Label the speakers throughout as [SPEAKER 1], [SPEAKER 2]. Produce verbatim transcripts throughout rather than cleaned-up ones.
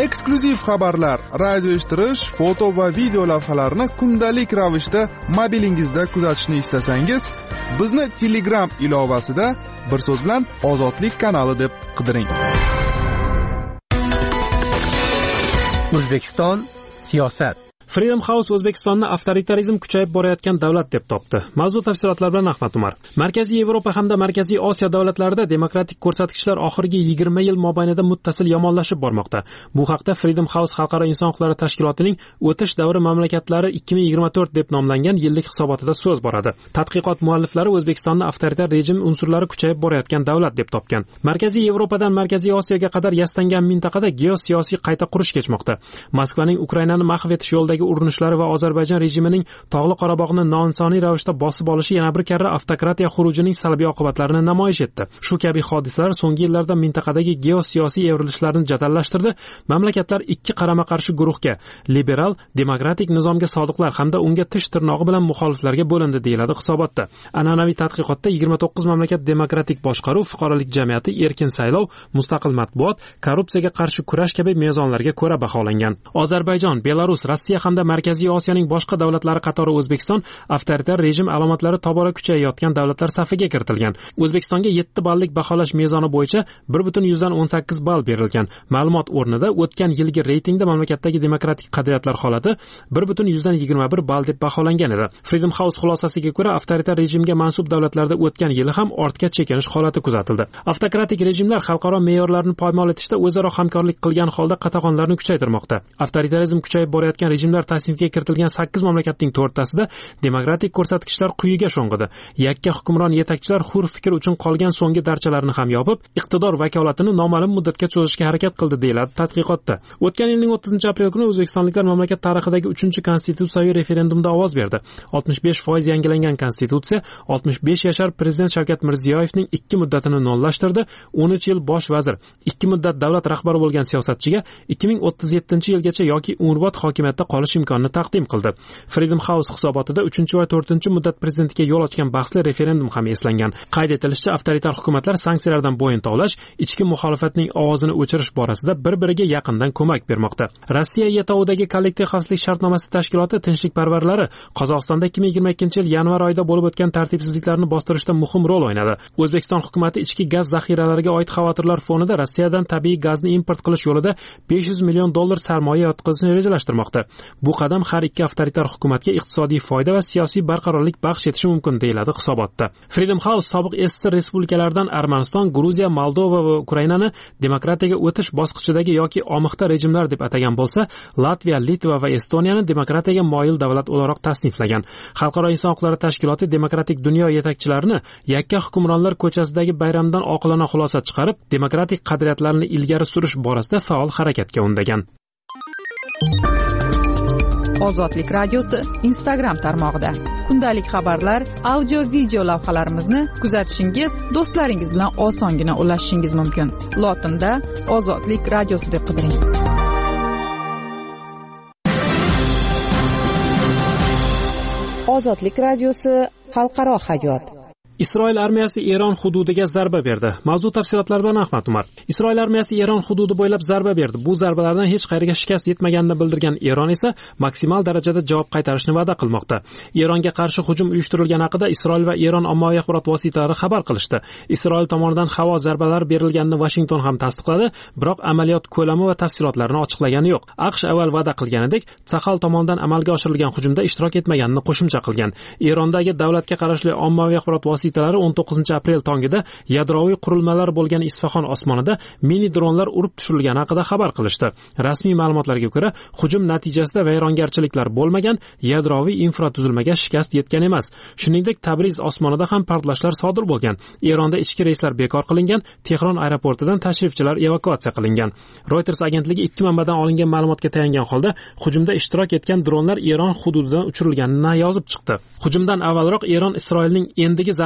[SPEAKER 1] eksklyuziv xabarlar, radio eshittirish, foto va video lavhalarni kundalik ravishda mobilingizda kuzatishni istasangiz, bizni Telegram ilovasida bir so'z bilan Ozodlik kanali deb qidiring.
[SPEAKER 2] O'zbekiston siyosat.
[SPEAKER 3] Freedom House O'zbekistonni avtoritarizm kuchayib borayotgan davlat deb topdi. Mavzu tafsilotlar bilan Ahmad Umar. Markaziy Yevropa hamda Markaziy Osiyo davlatlarida demokratik ko'rsatkichlar oxirgi yigirma yil mobaynida muttasil yomonlashib bormoqda. Bu haqda Freedom House Xalqaro inson huquqlari tashkilotining o'tish davri mamlakatlari ikki ming yigirma to'rt deb nomlangan yillik hisobotida so'z boradi. Tadqiqot mualliflari O'zbekistonni avtoritar rejim unsurlari kuchayib borayotgan davlat deb topgan. Markaziy Yevropadan Markaziy Osiyoga qadar yastangan mintaqada geosiyosiy qayta qurish kechmoqda. Moskvaning Ukrainani mahv etish yo'lidagi urinishlari va Ozarbayjon rejimining Tog'li Qorabog'ni noinsoniy ravishda bosib olishi yana bir karra avtokratiya xurujining salbiy oqibatlarini namoyish etdi. Shu kabi hodisalar so'nggi yillarda mintaqadagi geosiyosiy evrilishlarni jadallashtirdi. Mamlakatlar ikki qarama-qarshi guruhga, liberal, demokratik nizomga sodiqlar hamda unga tish tirnog'i bilan muxoliflarga bo'lindi, deyiladi hisobotda. An'anaviy tadqiqotda yigirma to'qqiz mamlakat demokratik boshqaruv, fuqarolik jamiyati, erkin saylov, mustaqil matbuot, korrupsiyaga qarshi kurash kabi mezonlarga ko'ra baholangan. Ozarbayjon, Belarus, Rossiya hamda Markaziy Osiyoning boshqa davlatlari qatori O'zbekiston avtoritar rejim alomatlari tobora kuchayayotgan davlatlar safiga kiritilgan. O'zbekistonga yetti ballik baholash mezoni bo'yicha bir butun o'n sakkiz ball berilgan. Ma'lumot o'rnida o'tgan yilgi reytingda mamlakatdagi demokratik qadriyatlar holati bir butun yigirma bir ball deb baholangan edi. Freedom House xulosasiga ko'ra, avtoritar rejimga mansub davlatlarda o'tgan yili ham ortga chekinish holati kuzatildi. Avtokratik rejimlar xalqaro me'yorlarni poymol etishda o'zaro hamkorlik qilgan holda qatag'onlarni kuchaytirmoqda. Avtoritarizm kuchayib borayotgan rejimlar tasnifga kiritilgan sakkiz mamlakatning to'rttasida demokratik ko'rsatkichlar quyiga sho'ng'idi. Yakka hukmron yetakchilar hur fikr uchun qolgan so'nggi darchalarni ham yopib, iqtidor vakolatini noma'lum muddatga cho'zishga harakat qildi, deyiladi tadqiqotda. O'tgan yilning o'ttizinchi aprel kuni o'zbekistonliklar mamlakat tarixidagi uchinchi konstitutsiyaviy referendumda ovoz berdi. oltmish besh foiz yangilangan konstitutsiya oltmish besh yashar prezident Shavkat Mirziyoyevning ikki muddatini nollashtirdi. o'n uch yil bosh vazir, ikki muddat davlat rahbari bo'lgan siyosatchiga ikki ming o'ttiz yettinchi yilgacha yoki umrbod hokimiyatda qolish imkonini taqdim qildi. Freedom House hisobotida uchinchi va to'rtinchi muddat prezidentga yo'l ochgan bahsli referendum ham eslangan. Qayd etilishicha, avtoritar hukumatlar sanksiyalardan bo'yin tovlash, ichki muxolifatning ovozini o'chirish borasida bir-biriga yaqindan ko'mak bermoqda. Rossiya yetovidagi kollektiv xavfsizlik shartnomasi tashkiloti tinchlikparvarlari Qozog'istonda ikki ming yigirma ikkinchi yil yanvar oyida bo'lib o'tgan tartibsizliklarni bostirishda muhim rol o'ynadi. O'zbekiston hukumatı ichki gaz zaxiralariga oid xavotirlar fonida Rossiyadan tabiiy gazni import qilish yo'lida besh yuz million dollar sarmoya yotqizishni rejalashtirmoqda. Bu qadam har ikki avtoritar hukumatga iqtisodiy foyda va siyosiy barqarorlik baxsh etishi mumkin, deyiladi hisobotda. Freedom House sobiq S S R respublikalaridan Armaniston, Gruziya, Moldova va Ukrainani demokratiyaga o'tish bosqichidagi yoki omiqda rejimlar deb atagan bo'lsa, Latviya, Litva va Estoniyani demokratiyaga moyil davlat o'laroq tasniflagan. Xalqaro inson huquqlari tashkiloti demokratik dunyo yetakchilarini yakka hukmronlar ko'chasidagi bayramdan oqilona xulosa chiqarib, demokratik qadriyatlarni ilgari surish borasida faol harakatga undagan.
[SPEAKER 4] Ozodlik radiosi Instagram tarmog'ida kundalik xabarlar, audio video lavhalarimizni kuzatishingiz, do'stlaringiz bilan osongina ulashishingiz mumkin. Lotinda Ozodlik radiosi deb qidiring.
[SPEAKER 5] Ozodlik radiosi xalqaro hayot.
[SPEAKER 3] Isroil armiyasi Eron hududiga zarba berdi. Mavzu tafsilotlari bilan Ahmad Umar. Isroil armiyasi Eron hududi bo'ylab zarba berdi. Bu zarbalardan hech qayerga shikast yetmaganini bildirgan Eron esa maksimal darajada javob qaytarishni va'da qilmoqda. Eronga qarshi hujum uyushtirilgani haqida Isroil va Eron ommaviy axborot vositalari xabar qilishdi. Isroil tomonidan havo zarbalari berilganini Washington ham tasdiqladi, biroq amaliyot ko'lami va tafsilotlarini ochiqlagani yo'q. AQSh avval va'da qilganidek, Sahal tomonidan amalga oshirilgan hujumda ishtirok etmaganini qo'shimcha qilgan. Erondagi davlatga qarashli ommaviy axborot vositalari o'n to'qqizinchi aprel tongida yadroviy qurilmalar bo'lgan Isfahon osmonida mini dronlar urib tushirilgani haqida xabar qilishdi. Rasmiy ma'lumotlarga ko'ra, hujum natijasida vayrongarchiliklar bo'lmagan, yadroviy infratuzilmaga shikast yetgan emas. Shuningdek, Tabriz osmonida ham portlashlar sodir bo'lgan. Eronda ichki reyslar bekor qilingan, Tehron aeroportidan tashrifchilar evakuatsiya qilingan. Reuters agentligi ikki manbadan olingan ma'lumotga tayangan holda hujumda ishtirok etgan dronlar Eron hududidan uchirilganini yozib chiqdi. Hujumdan avvalroq Eron Isroilning endigi zarba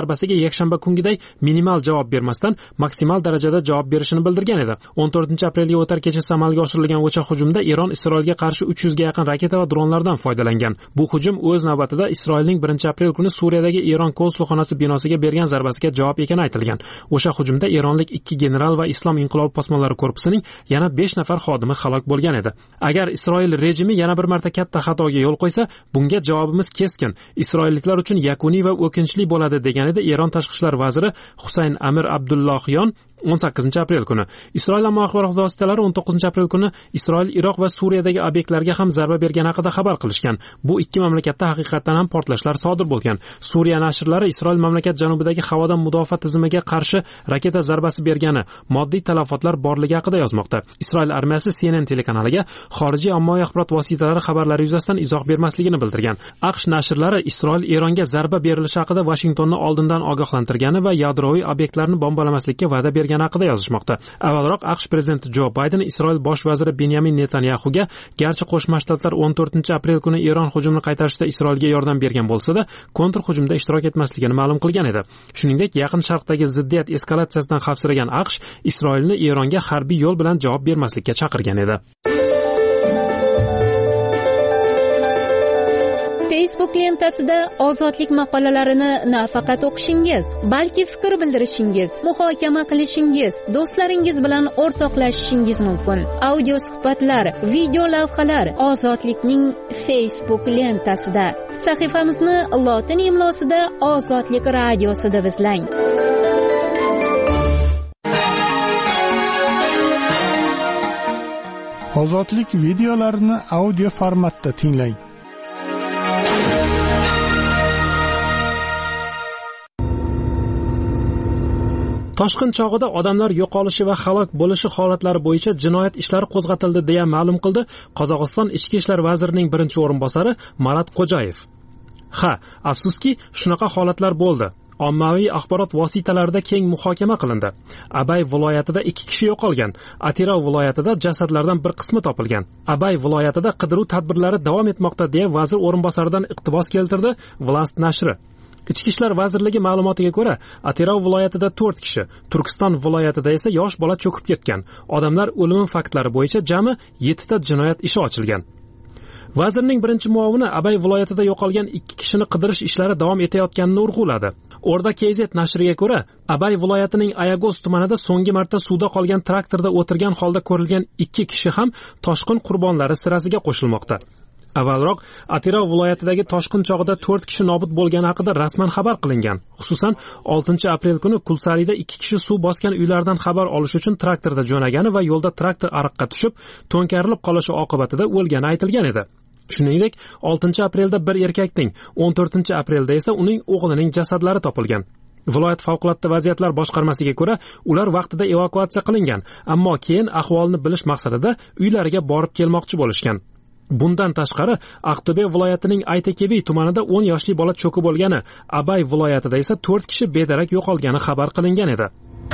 [SPEAKER 3] zarbasiga yakshanba kungiday minimal javob bermasdan maksimal darajada javob berishini bildirgan edi. o'n to'rtinchi aprelga o'tar kechasi amalga oshirilgan o'sha hujumda Eron Isroilga qarshi uch yuzga yaqin raketa va dronlardan foydalangan. Bu hujum o'z navbatida Isroilning birinchi aprel kuni Suriyadagi Eron konsulxonasi binosiga bergan zarbasiga javob ekani aytilgan. O'sha hujumda eronlik ikki general va Islom inqilobi posmonlari korpusining yana besh nafar xodimi halok bo'lgan edi. Agar Isroil rejimi yana bir marta katta xatoga yo'l qo'ysa, bunga javobimiz keskin, Isroilliklar uchun yakuniy va o'kinchli bo'ladi, degan edi Eron tashqi ishlar vaziri Husayn Amir Abdullohyon o'n sakkizinchi aprel kuni. Isroil ommaviy axborot vositalari o'n to'qqizinchi aprel kuni Isroil Iroq va Suriyadagi obyektlarga ham zarba bergani haqida xabar qilishgan. Bu ikki mamlakatda haqiqatan ham portlashlar sodir bo'lgan. Suriya nashrlari Isroil mamlakat janubidagi havodan mudofaa tizimiga qarshi raketa zarbasi bergani, moddiy talafotlar borligi haqida yozmoqda. Isroil armiyasi C N N telekanaliga xorijiy ommaviy axborot vositalari xabarlari yuzasidan izoh bermasligini bildirgan. AQSh nashrlari Isroil Eronga zarba berilishi haqida Washingtonni oldindan ogohlantirgani va yadroviy obyektlarni bombalamaslikka va'da bergani haqida yozishmoqda. Avvalroq AQSh prezidenti Jo Bayden Isroil bosh vaziri Benyamin Netanyahuga garchi Qo'shma Shtatlar o'n to'rtinchi aprel kuni Eron hujumini qaytarishda Isroilga yordam bergan bo'lsa-da, kontra hujumda ishtirok etmasligini ma'lum qilgan edi. Shuningdek, Yaqin Sharqdagi ziddiyat eskalatsiyasidan xavfsiragan AQSh Isroilni Eronga harbiy yo'l bilan javob bermaslikka chaqirgan edi.
[SPEAKER 2] Facebook lentasida ozodlik maqolalarini nafaqat o'qishingiz, balki fikr bildirishingiz, muhokama qilishingiz, do'stlaringiz bilan o'rtoqlashishingiz mumkin. Audio suhbatlar, video lavhalar Ozodlikning Facebook lentasida. Sahifamizni lotin imlosida Ozodlik radiosi deb izlang.
[SPEAKER 6] Ozodlik videolarini audio formatda tinglang.
[SPEAKER 3] Toshqin chog'ida odamlar yo'qolishi va halok bo'lishi holatlari bo'yicha jinoyat ishlari qo'zg'atildi deya ma'lum qildi Qozog'iston Ichki ishlar vazirining birinchi o'rinbosari Marat Qo'jayev. Ha, afsuski, shunaqa holatlar bo'ldi. Ommaviy axborot vositalarida keng muhokama qilindi. Abay viloyatida ikki kishi yo'qolgan. Atirov viloyatida jasadlardan bir qismi topilgan. Abay viloyatida qidiruv tadbirlari davom etmoqda deya vazir o'rinbosaridan iqtibos keltirdi Vlast nashri. Ichki ishlar vazirligi ma'lumotiga ko'ra, Atirov viloyatida to'rt kishi, Turkiston viloyatida esa yosh bola cho'kib ketgan. Odamlar o'limi faktlari bo'yicha jami yetti ta jinoyat ishi ochilgan. Vazirning birinchi muovini Abay viloyatida yo'qolgan ikki kishini qidirish ishlari davom etayotganini urg'uladi. O'rda K Z nashriga ko'ra, Abay viloyatining Ayagos tumanida so'nggi marta suvda qolgan traktorda o'tirgan holda ko'rilgan ikki kishi ham toshqin qurbonlari sirasiga qo'shilmoqda. Avvalroq Atirov viloyatidagi toshqin chog'ida to'rt kishi nobud bo'lgani haqida rasman xabar qilingan. Xususan, oltinchi aprel kuni Kulsarida ikki kishi suv bosgan uylardan xabar olish uchun traktorda jo'nagani va yo'lda traktor ariqqa tushib, to'nkarilib qolishi oqibatida o'lgani aytilgan edi. Shuningdek, oltinchi aprelda bir erkakning, o'n to'rtinchi aprelda esa uning o'g'lining jasadlari topilgan. Viloyat favqulodda vaziyatlar boshqarmasiga ko'ra, ular vaqtida evakuatsiya qilingan, ammo keyin ahvolni bilish maqsadida uylariga borib kelmoqchi bo'lishgan. Bundan tashqari, Aqto'be viloyatining Aytekebi tumanida o'n yoshli bola cho'kib bo'lgani, Abay viloyatida esa to'rt kishi bedarak yo'qolgani xabar qilingan edi.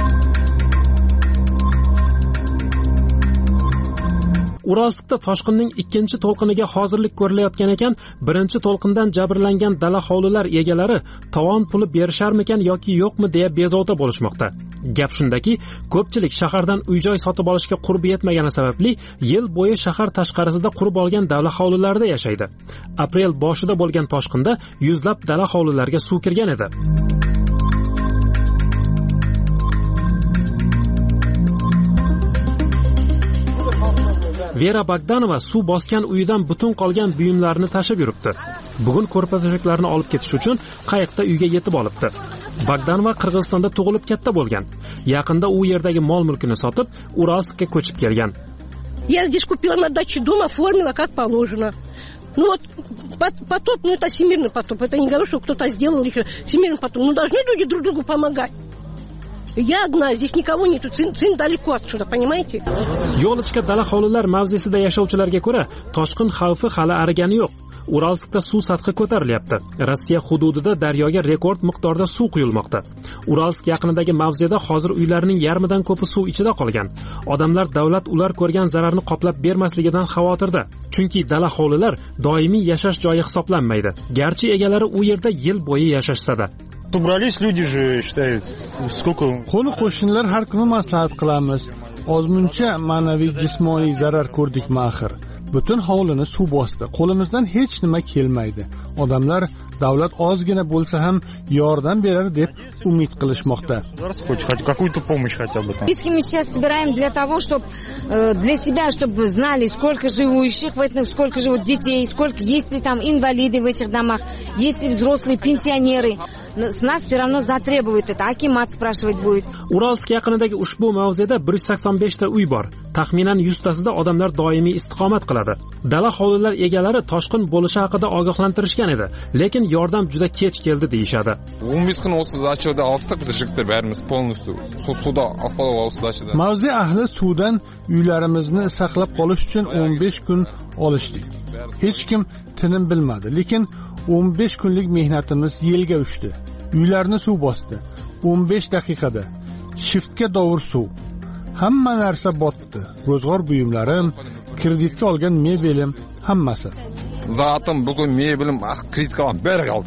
[SPEAKER 3] Uralskda toshqinning ikkinchi to'lqiniga hozirlik ko'rilayotgan ekan, birinchi to'lqindan jabrlangan dala hovlilar egalari tovon puli berisharmikan yoki yo'qmi deya bezovta bo'lishmoqda. Gap shundaki, ko'pchilik shahardan uy-joy sotib olishga qurbi yetmagani sababli yil bo'yi shahar tashqarisida qurib olgan dala hovlilarda yashaydi. Aprel boshida bo'lgan toshqinda yuzlab dala hovlilarga suv kirgan edi. Vera Bogdanova suv bosgan uyidan butun qolgan buyumlarini tashib yuribdi. Bugun ko'rpa-to'shaklarni olib ketish uchun qayiqda uyga yetib olibdi. Bogdanova Qirg'izistonda tug'ilib katta bo'lgan. Yaqinda u yerdagi mol-mulkini sotib, Uralskka ko'chib kelgan.
[SPEAKER 7] Я здесь купила на даче дом, оформила как положено. Ну вот потоп, ну это всемирный потоп. Это не говорю, что кто-то сделал еще всемирный потоп. Ну должны люди друг другу помогать. Я одна, здесь никого нету, сын, сын далеко отсюда, понимаете?
[SPEAKER 3] Yo'l-ichka dala hovlilar mavzesida yashovchilarga ko'ra, toshqin xavfi hali arigani yo'q. Uralskda suv sathi ko'tarilyapti. Rossiya hududida daryoga rekord miqdorda suv quyilmoqda. Uralsk yaqinidagi mavzeda hozir uylarning yarmidan ko'pi suv ichida qolgan. Odamlar davlat ular ko'rgan zararni qoplab bermasligidan xavotirda. Chunki dala hovlilar doimiy yashash joyi hisoblanmaydi. Garchi egalari u yerda yil bo'yi yashashsa-da.
[SPEAKER 8] Собрались люди же, считают, сколько...
[SPEAKER 6] Qo'ni qo'shnilar har kuni maslahat qilamiz. Ozmuncha ma'naviy jismoniy zarar ko'rdik axir. Butun hovlini suv bosdi. Qo'limizdan hech nima kelmaydi. Odamlar davlat ozgina bo'lsa ham yordam berar deb umid qilishmoqda.
[SPEAKER 8] Какую-то помощь хотя бы там.
[SPEAKER 9] Мы сейчас собираем для того, чтобы для себя, чтобы знали, сколько живущих в этом, сколько живут детей, сколько есть ли там инвалиды в этих домах, есть ли взрослые пенсионеры. Но с нас все равно затребует это. Акимат спрашивать будет.
[SPEAKER 3] Uralsk yaqinidagi ushbu mavzeda bir yuz sakson besh ta uy bor. Taxminan yuz tasida odamlar doimiy istiqomat qiladi. Dala hovlilar egalari toshqin bo'lishi haqida ogohlantirishgan edi, lekin yordam juda kech keldi deyishadi.
[SPEAKER 10] o'n besh kun o'siz ochildi, olsak biz jigitlar barimiz полностью suvda ahvol o'sishdi.
[SPEAKER 6] Mavze ahli suvdan uylarimizni saqlab qolish uchun o'n besh kun olishdik. Hech kim tinim bilmadi, lekin o'n besh kunlik mehnatimiz yelga ushdi. Uylarni suv bosdi. o'n besh daqiqada shiftga dovur suv. Hamma narsa botdi. Ro'zg'or buyumlarim, kreditga olgan mebelim, hammasi.
[SPEAKER 10] Zatim bugun mebelim kreditga olib beri qoldi.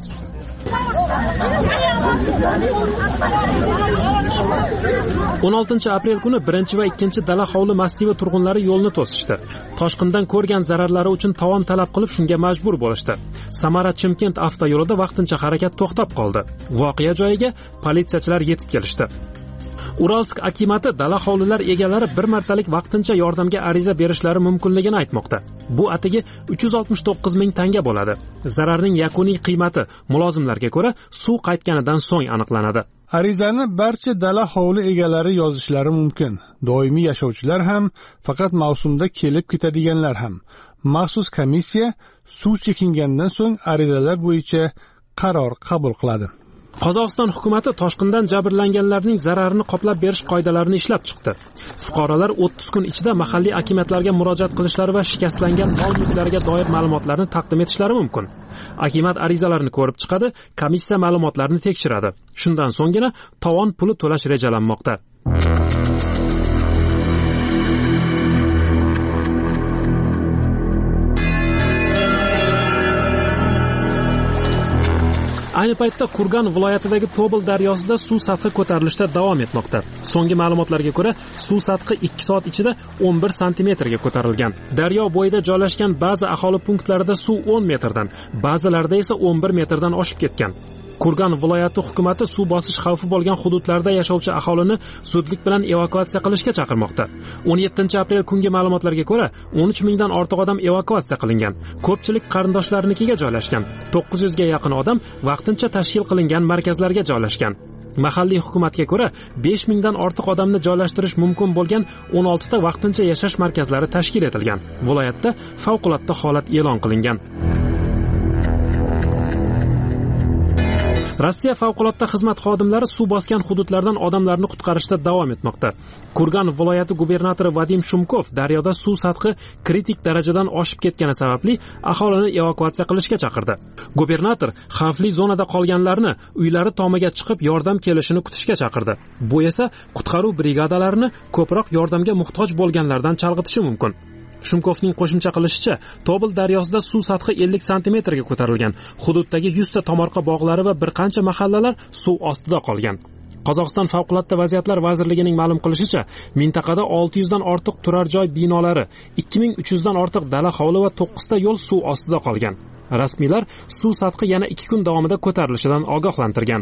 [SPEAKER 3] o'n oltinchi aprel kuni birinchi va ikkinchi dala hovli massivi turg'unlari yo'lni to'sishdi. Toshqindan ko'rgan zararlari uchun tovon talab qilib shunga majbur bo'lishdi. Samara Chimkent avtoyo'lida vaqtincha harakat to'xtab qoldi. Voqea joyiga politsiyachilar yetib kelishdi. Uralsk akimati dala hovlilar egalari bir martalik vaqtincha yordamga ariza berishlari mumkinligini aytmoqda. Bu atigi uch yuz oltmish to'qqiz ming tanga bo'ladi. Zararning yakuniy qiymati mulozimlarga ko'ra suv qaytganidan so'ng aniqlanadi.
[SPEAKER 6] Arizani barcha dala hovli egalari yozishlari mumkin. Doimiy yashovchilar ham, faqat mavsumda kelib ketadiganlar ham. Maxsus komissiya suv chekingandan so'ng arizalar bo'yicha qaror qabul qiladi.
[SPEAKER 3] Qozog'iston hukumati toshqindan jabrlanganlarning zararini qoplab berish qoidalarini ishlab chiqdi. Fuqarolar o'ttiz kun ichida mahalliy akimatlarga murojaat qilishlari va shikastlangan mol-mulklariga doir ma'lumotlarni taqdim etishlari mumkin. Akimat arizalarni ko'rib chiqadi, komissiya ma'lumotlarni tekshiradi. Shundan so'nggina tovon puli to'lash rejalanmoqda. Ayni paytda Kurgan viloyatidagi Tobol daryosida suv sathi ko'tarilishda davom etmoqda. So'nggi ma'lumotlarga ko'ra, suv sathi ikki soat ichida o'n bir santimetrga ko'tarilgan. Daryo bo'yida joylashgan ba'zi aholi punktlarida suv o'n metrdan, ba'zilarida esa o'n bir metrdan oshib ketgan. Kurgan viloyati hukumati suv bosish xavfi bo'lgan hududlarda yashovchi aholini zudlik bilan evakuatsiya qilishga chaqirmoqda. o'n yettinchi aprel kungi ma'lumotlarga ko'ra, o'n uch mingdan ortiq odam evakuatsiya qilingan. Ko'pchilik qarindoshlarinikiga joylashgan. to'qqiz yuzga yaqin odam vaqtincha tashkil qilingan markazlarga joylashgan. Mahalliy hukumatga ko'ra, besh mingdan ortiq odamni joylashtirish mumkin bo'lgan o'n olti ta vaqtincha yashash markazlari tashkil etilgan. Viloyatda favqulodda holat e'lon qilingan. Rossiya favqulodda xizmat xodimlari suv bosgan hududlardan odamlarni qutqarishda davom etmoqda. Kurgan viloyati gubernatori Vadim Shumkov daryoda suv sathi kritik darajadan oshib ketgani sababli aholini evakuatsiya qilishga chaqirdi. Gubernator xavfli zonada qolganlarni uylari tomiga chiqib yordam kelishini kutishga chaqirdi. Bu esa qutqaruv brigadalarini ko'proq yordamga muhtoj bo'lganlardan chalg'itishi mumkin. Shumkovning qo'shimcha qilishicha, Tobol daryosida suv sathi ellik santimetrga ko'tarilgan. Hududdagi yuz ta tomorqa bog'lari va bir qancha mahallalar suv ostida qolgan. Qozog'iston favqulodda vaziyatlar vazirligining ma'lum qilishicha, mintaqada olti yuzdan ortiq turar joy binolari, ikki ming uch yuzdan ortiq dala hovli va to'qqiz ta yo'l suv ostida qolgan. Rasmiylar suv sathi yana ikki kun davomida ko'tarilishidan ogohlantirgan.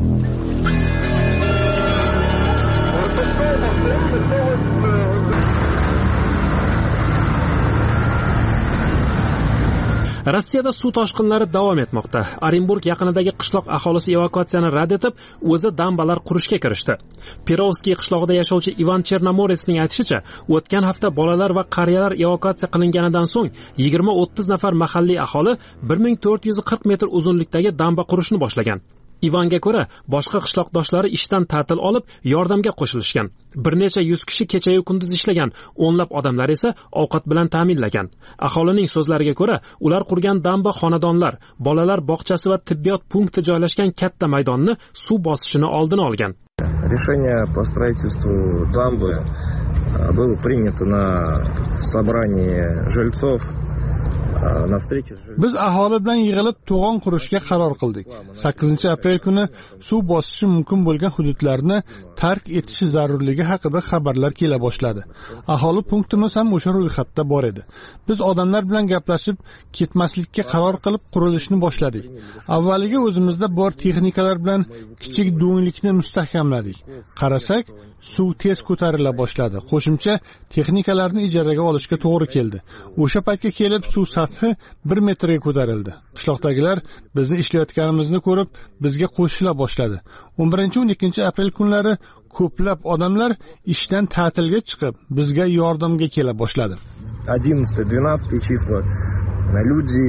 [SPEAKER 3] Rossiyada suv toshqinlari davom etmoqda. Orenburg yaqinidagi qishloq aholisi evakuatsiyani rad etib, o'zi dambalar qurishga kirishdi. Perovskiy qishlog'ida yashovchi Ivan Chernomoresning aytishicha, o'tgan hafta bolalar va qariyalar evakuatsiya qilinganidan so'ng yigirma o'ttiz nafar mahalliy aholi bir ming to'rt yuz qirq metr uzunlikdagi damba qurishni boshlagan. Ivanga ko'ra, boshqa qishloqdoshlari ishdan ta'til olib, yordamga qo'shilishgan. Bir necha yuz kishi kecha-yu kunduz ishlagan, o'nlab odamlar esa ovqat bilan ta'minlagan. Aholining so'zlariga ko'ra, ular qurgan damba xonadonlar, bolalar bog'chasi va tibbiyot punkti joylashgan katta maydonni suv bosishini oldini olgan.
[SPEAKER 11] Решение по строительству дамбы было принято на собрании жильцов
[SPEAKER 6] Biz aholi bilan yig'ilib to'g'on qurishga qaror qildik. sakkizinchi aprel kuni suv bosishi mumkin bo'lgan hududlarni tark etishi zarurligi haqida xabarlar kela boshladi. Aholi punktimiz ham o'sha ro'yxatda bor edi. Biz odamlar bilan gaplashib, ketmaslikka qaror qilib qurilishni boshladik. Avvaliga o'zimizda bor texnikalar bilan kichik do'nglikni mustahkamladik. Qarasak, suv tez ko'tarila boshladi. Qo'shimcha texnikalarni ijaraga olishga to'g'ri keldi. O'sha paytga kelib suv sathi bir metrga ko'tarildi. Qishloqdagilar bizni ishlayotganimizni ko'rib, bizga qo'shila boshladi. o'n birinchi o'n ikkinchi aprel kunlari ko'plab odamlar ishdan ta'tilga chiqib, bizga yordamga kela boshladi.
[SPEAKER 11] одиннадцатое-двенадцатое числа люди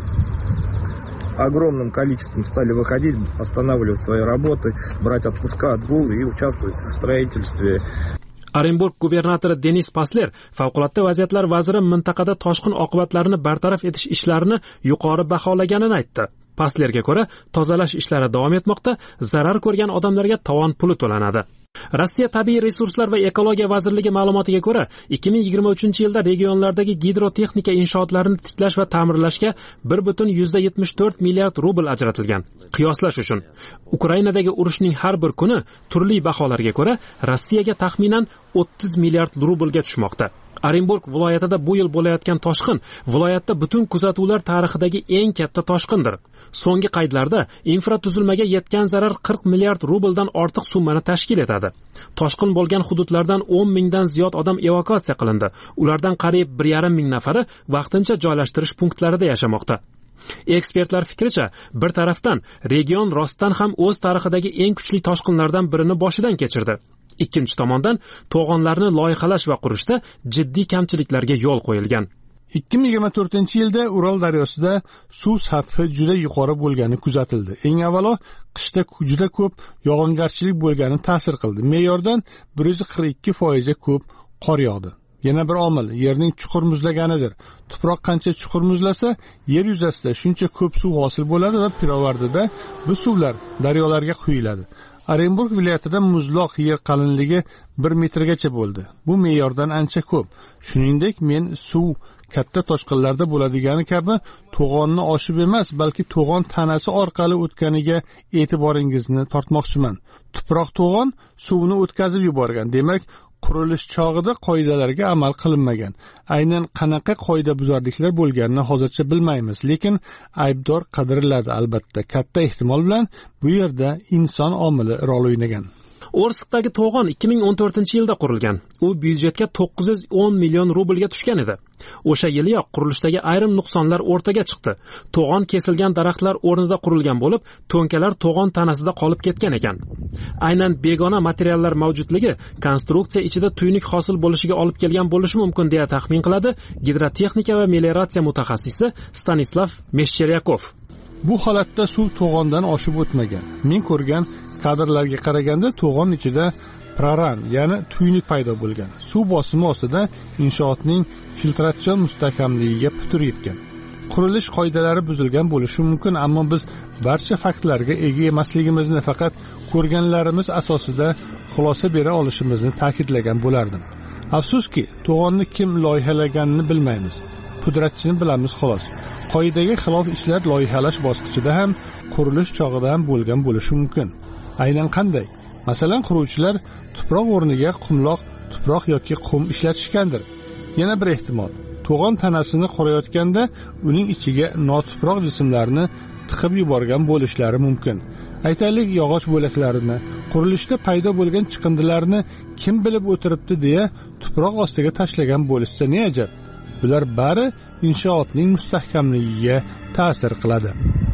[SPEAKER 11] огромным количеством стали выходить, останавливать свои работы, брать отпуска, отгулы и участвовать в строительстве.
[SPEAKER 3] Orenburg gubernatori Denis Pasler favqulodda vaziyatlar vaziri mintaqada toshqin oqibatlarini bartaraf etish ishlarini yuqori baholaganini aytdi. Paslerga ko'ra, tozalash ishlari davom etmoqda, zarar ko'rgan odamlarga tovon puli to'lanadi. Rossiya tabiiy resurslar va ekologiya vazirligi ma'lumotiga ko'ra, ikki ming yigirma uchinchi yilda regionlardagi gidrotexnika inshootlarini tiklash va ta'mirlashga bir butun yetmish to'rt milliard rubl ajratilgan. Qiyoslash uchun, Ukrainadagi urushning har bir kuni turli baholarga ko'ra Rossiyaga taxminan o'ttiz milliard rublga tushmoqda. Orenburg viloyatida bu yil bo'layotgan toshqin viloyatda butun kuzatuvlar tarixidagi eng katta toshqindir. So'nggi qaydlarda infratuzilmaga yetgan zarar qirq milliard rubldan ortiq summani tashkil etadi. Toshqin bo'lgan hududlardan o'n mingdan ziyod odam evakuatsiya qilindi. Ulardan qariyb bir yarim ming nafari vaqtincha joylashtirish punktlarida yashamoqda. Ekspertlar fikricha, bir tarafdan region rostdan ham o'z tarixidagi eng kuchli toshqinlardan birini boshidan kechirdi. Ikkinchi tomondan to'g'onlarni loyihalash va qurishda jiddiy kamchiliklarga yo'l qo'yilgan.
[SPEAKER 6] ikki ming yigirma to'rtinchi yilda Ural daryosida suv sathi juda yuqori bo'lgani kuzatildi. Eng avvalo, qishda juda ko'p yog'ingarchilik bo'lgani ta'sir qildi. Me'yordan bir yuz qirq ikki foiz ko'p qor yog'di. Yana bir omil yerning chuqur muzlaganidir. Tuproq qancha chuqur muzlasa, yer yuzasida shuncha ko'p suv hosil bo'ladi va pirovardida bu suvlar daryolarga quyiladi. Orenburg viloyatida muzloq yer qalinligi bir metrgacha bo'ldi. Bu me'yordan ancha ko'p. Shuningdek, men suv katta toshqinlarda bo'ladigani kabi to'g'onni oshib emas, balki to'g'on tanasi orqali o'tganiga e'tiboringizni tortmoqchiman. Tuproq to'g'on suvni o'tkazib yuborgan. Demak, qurilish chog'ida qoidalarga amal qilinmagan. Aynan qanaqa qoidabuzarliklar bo'lganini hozircha bilmaymiz, lekin aybdor qidiriladi albatta. Katta ehtimol bilan bu yerda inson omili rol o'ynagan.
[SPEAKER 3] Orskdagi to'g'on ikki ming o'n to'rtinchi yilda qurilgan. U byudjetga to'qqiz yuz o'n million rublga tushgan edi. O'sha yiliyoq qurilishdagi ayrim nuqsonlar o'rtaga chiqdi. To'g'on kesilgan daraxtlar o'rnida qurilgan bo'lib, to'nkalar to'g'on tanasida qolib ketgan ekan. Aynan begona materiallar mavjudligi konstruksiya ichida tuynuq hosil bo'lishiga olib kelgan bo'lishi mumkin deya taxmin qiladi gidrotexnika va melioratsiya mutaxassisi Stanislav Meshcheryakov.
[SPEAKER 6] Bu holatda suv to'g'ondan oshib o'tmagan. Men ko'rgan kadrlarga qaraganda to'g'on ichida praran, ya'ni tuynuq paydo bo'lgan. Suv bosimi ostida inshootning filtratsion mustahkamligiga putur yetgan. Qurilish qoidalari buzilgan bo'lishi mumkin, ammo biz barcha faktlarga ega emasligimizni, faqat ko'rganlarimiz asosida xulosa bera olishimizni ta'kidlagan bo'lardim. Afsuski, to'g'onni kim loyihalaganini bilmaymiz. Pudratchini bilamiz xolos. Qoidaga xilof ishlar loyihalash bosqichida ham, qurilish chog'ida ham bo'lgan bo'lishi mumkin. Aynan qanday? Masalan, quruvchilar tuproq o'rniga qumloq, tuproq yoki qum ishlatishgandir. Yana bir ehtimol, to'g'on tanasini qorayotganda uning ichiga notuproq jismlarni tiqib yuborgan bo'lishlari mumkin. Aytaylik, yog'och bo'laklarini, qurilishda paydo bo'lgan chiqindilarni kim bilib o'tiribdi deya tuproq ostiga tashlagan bo'lsa ne ajab. Bular bari inshootning mustahkamligiga ta'sir qiladi.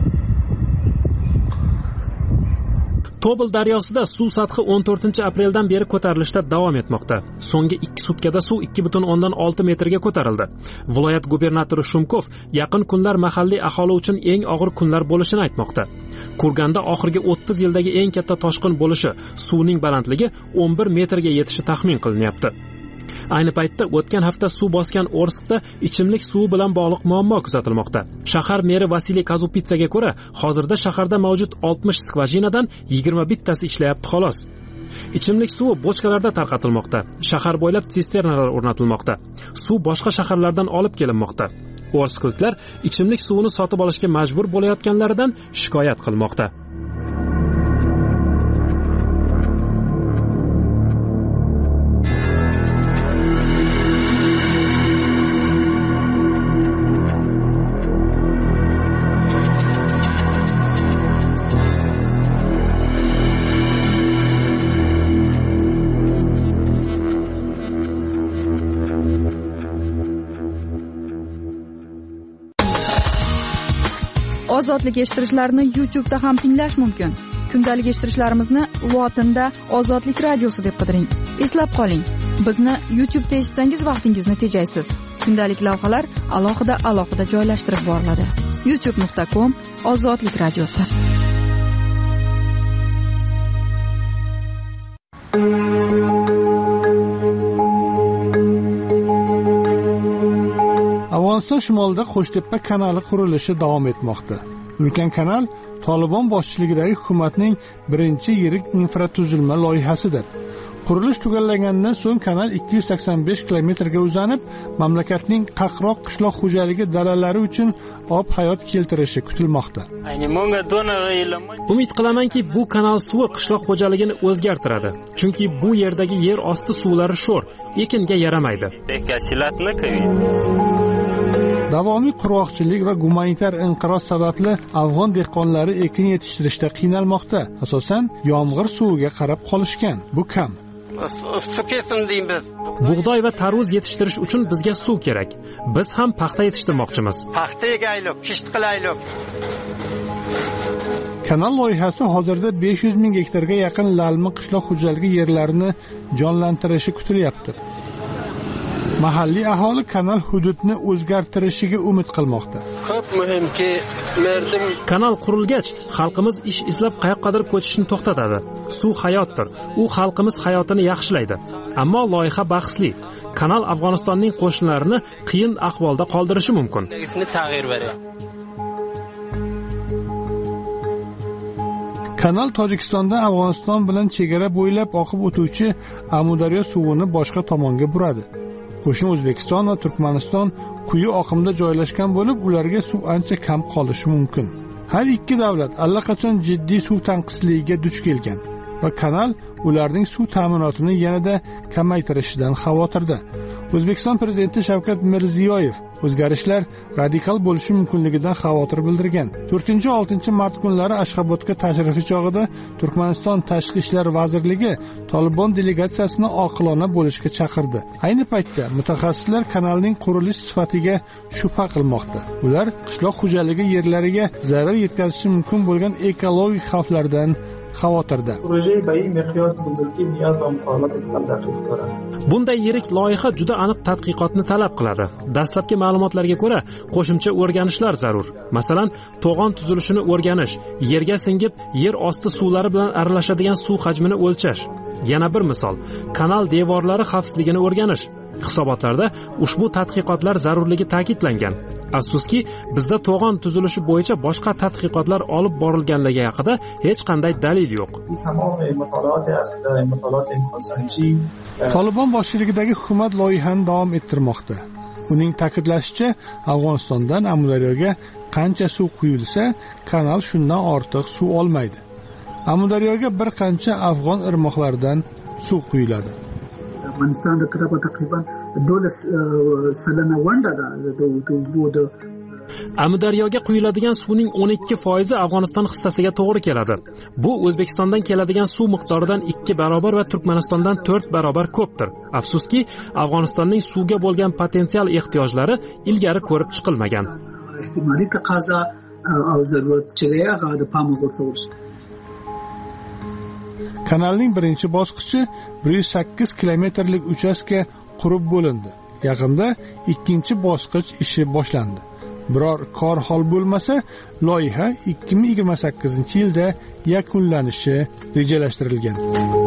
[SPEAKER 3] Tobel daryosida suv sathi o'n to'rtinchi apreldan beri ko'tarilishda davom etmoqda. So'nggi ikki sutkada suv ikki butun o'ndan olti metrga ko'tarildi. Viloyat gubernatori Shumkov yaqin kunlar mahalliy aholi uchun eng og'ir kunlar bo'lishini aytmoqda. Kurganda oxirgi o'ttiz yildagi eng katta toshqin bo'lishi, suvning balandligi o'n bir metrga yetishi taxmin qilinyapti. Ayni paytda o'tgan hafta suv bosgan Orskda ichimlik suvi bilan bog'liq muammo kuzatilmoqda. Shahar meri Vasiliy Kazupitsaga ko'ra, hozirda shaharda mavjud oltmish skvajinadan yigirma bittasi ishlayapti xolos. Ichimlik suvi bochkalarda tarqatilmoqda. Shahar bo'ylab sisternalar o'rnatilmoqda. Suv boshqa shaharlardan olib kelinmoqda. Orskliklar ichimlik suvini sotib olishga majbur bo'layotganlaridan shikoyat qilmoqda.
[SPEAKER 4] Ozodlik eshittirishlarni YouTube da ham tinglash mumkin. Kundalik eshittirishlarimizni lotinda Ozodlik radiosi deb qidiring. Eslab qoling, bizni YouTube da eshitsangiz vaqtingizni tejaysiz. Kundalik lavhalar alohida alohida joylashtirib boriladi. youtube nuqta com Ozodlik radiosi.
[SPEAKER 6] Afg'oniston shimolida Qo'shtepa kanali qurilishi davom etmoqda. Ulkan kanal Tolibon boshchiligidagi hukumatning birinchi yirik infratuzilma loyihasidir. Qurilish tugallagandan so'ng kanal ikki yuz sakson besh kilometrga uzanib, mamlakatning qaqroq qishloq xo'jaligi dalalari uchun ob hayot keltirishi kutilmoqda.
[SPEAKER 3] Umid qilamanki, bu kanal suvi qishloq xo'jaligini o'zgartiradi. Chunki bu yerdagi yer osti suvlari sho'r, ekinga yaramaydi.
[SPEAKER 6] Davomiy qurg'oqchilik va gumanitar inqiroz sababli afg'on dehqonlari ekin yetishtirishda qiynalmoqda. Asosan yomg'ir suviga qarab qolishgan. Bu kam.
[SPEAKER 3] Bug'doy va tarvuz yetishtirish uchun bizga suv kerak. Biz ham paxta yetishtirmoqchimiz.
[SPEAKER 12] Paxta egaylik, qisht qilaylik.
[SPEAKER 6] Kanal loyihasi hozirda besh yuz ming gektarga yaqin lalmi qishloq xo'jaligi yerlarini jonlantirishi kutilyapti. Mahalliy aholi kanal hududni o'zgartirishiga umid qilmoqda.
[SPEAKER 12] Ko'p muhimki, merdim
[SPEAKER 3] kanal qurilgach, xalqimiz ish izlab qayoqqadir ko'chishni to'xtatadi. Suv hayotdir. U xalqimiz hayotini yaxshilaydi. Ammo loyiha bahsli. Kanal Afg'onistonning qo'shinlarini qiyin ahvolda qoldirishi mumkin.
[SPEAKER 6] Kanal Tojikistonda Afg'oniston bilan chegara bo'ylab oqib o'tuvchi Amudaryo suvini boshqa tomonga buradi. Qo'shni O'zbekiston va Turkmaniston quyi oqimda joylashgan bo'lib, ularga suv ancha kam qolishi mumkin. Har ikki davlat allaqachon jiddiy suv tanqisligiga duch kelgan va kanal ularning suv ta'minotini yanada kamaytirishidan xavotirda. O'zbekiston prezidenti Shavkat Mirziyoyev o'zgarishlar radikal bo'lishi mumkinligidan xavotir bildirgan. to'rtinchi oltinchi mart kunlari Ashxobodga tashrifi chog'ida Turkmaniston Tashqi ishlar vazirligi Tolibon delegatsiyasini oqilona bo'lishga chaqirdi. Ayni paytda mutaxassislar kanalning qurilish sifatiga shubha qilmoqda. Ular qishloq xo'jaligi yerlariga zarar yetkazishi mumkin bo'lgan ekologik xavflardan xavotirda.
[SPEAKER 3] Bunday yirik loyiha juda aniq tadqiqotni talab qiladi. Dastlabki ma'lumotlarga ko'ra, qo'shimcha o'rganishlar zarur. Masalan, to'g'on tuzilishini o'rganish, yerga singib, yer osti suvlari bilan aralashadigan suv hajmini o'lchash. Yana bir misol, kanal devorlari xavfsizligini o'rganish. Hisobotlarda ushbu tadqiqotlar zarurligi ta'kidlangan. Afsuski, bizda to'g'on tuzilishi bo'yicha boshqa tadqiqotlar olib borilganligi haqida hech qanday dalil yo'q.
[SPEAKER 6] Tolibon boshchiligidagi hukumat loyihani davom ettirmoqda. Uning ta'kidlashicha, Afg'onistondan Amudaryoga qancha suv quyilsa, kanal shundan ortiq suv olmaydi. Amudaryoga bir qancha afg'on irmoqlaridan suv quyiladi.
[SPEAKER 13] Afg'onistonda taqriban do'las salana vanda da
[SPEAKER 3] Amudaryoga quyiladigan suvning o'n ikki foizi Afg'oniston hissasiga to'g'ri keladi. Bu O'zbekistondan keladigan suv miqdoridan ikki barobar va Turkmanistondan to'rt barobar ko'pdir. Afsuski, Afg'onistonning suvga bo'lgan potensial ehtiyojlari ilgari ko'rib chiqilmagan.
[SPEAKER 13] Ehtimoliy taqozo va zaruratchiga g'oda pamog'urtirish.
[SPEAKER 6] Kanalning birinchi bosqichi bir yuz sakkiz kilometrlik uchastka qurib bo'lindi. Yaqinda ikkinchi bosqich ishi boshlandi. Biror kor hol bo'lmasa, loyiha ikki ming yigirma sakkizinchi yilda yakunlanishi rejalashtirilgan.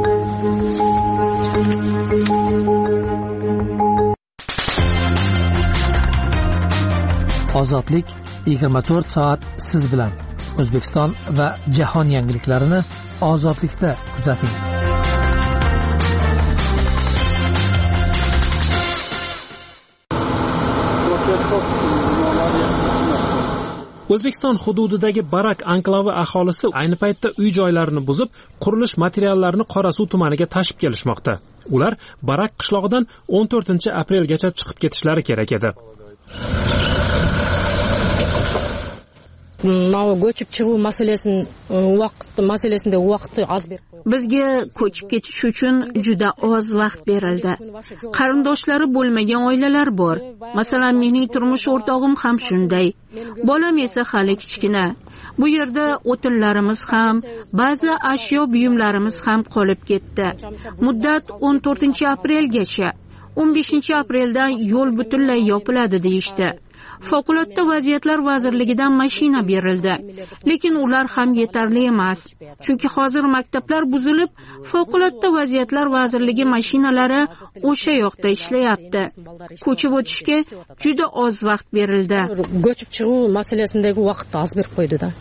[SPEAKER 14] Ozodlik yigirma to'rt soat siz bilan. O'zbekiston va jahon yangiliklarini Ozodlikda kuzating.
[SPEAKER 3] O'zbekiston hududidagi Barak anklavi aholisi ayni paytda uy-joylarini buzib, qurilish materiallarini Qorasuv tumaniga tashib kelishmoqda. Ular Barak qishlog'idan o'n to'rtinchi aprelgacha chiqib ketishlari kerak edi.
[SPEAKER 15] Ko'chib chiqib masalasini vaqt masalasida vaqtni oz berib qo'ydi.
[SPEAKER 16] Bizga ko'chib ketish uchun juda oz vaqt berildi. Qarindoshlari bo'lmagan oilalar bor. Masalan, mening turmush o'rtog'im ham shunday. Bolam esa hali kichkina. Bu yerda o'tinlarimiz ham, ba'zi ashyo buyumlarimiz ham qolib ketdi. Muddat o'n to'rtinchi aprelgacha. o'n beshinchi apreldan yo'l butunlay yopiladi deyishdi. Favqulodda vaziyatlar vazirligidan mashina berildi, lekin ular ham yetarli emas. Chunki hozir maktablar buzilib, favqulodda vaziyatlar vazirligi mashinalari o'sha yoqda ishlayapti. Ko'chib o'tishga juda oz vaqt berildi.
[SPEAKER 15] Ko'chib chiqib masalasindagi vaqtni oz berib qo'ydi-da.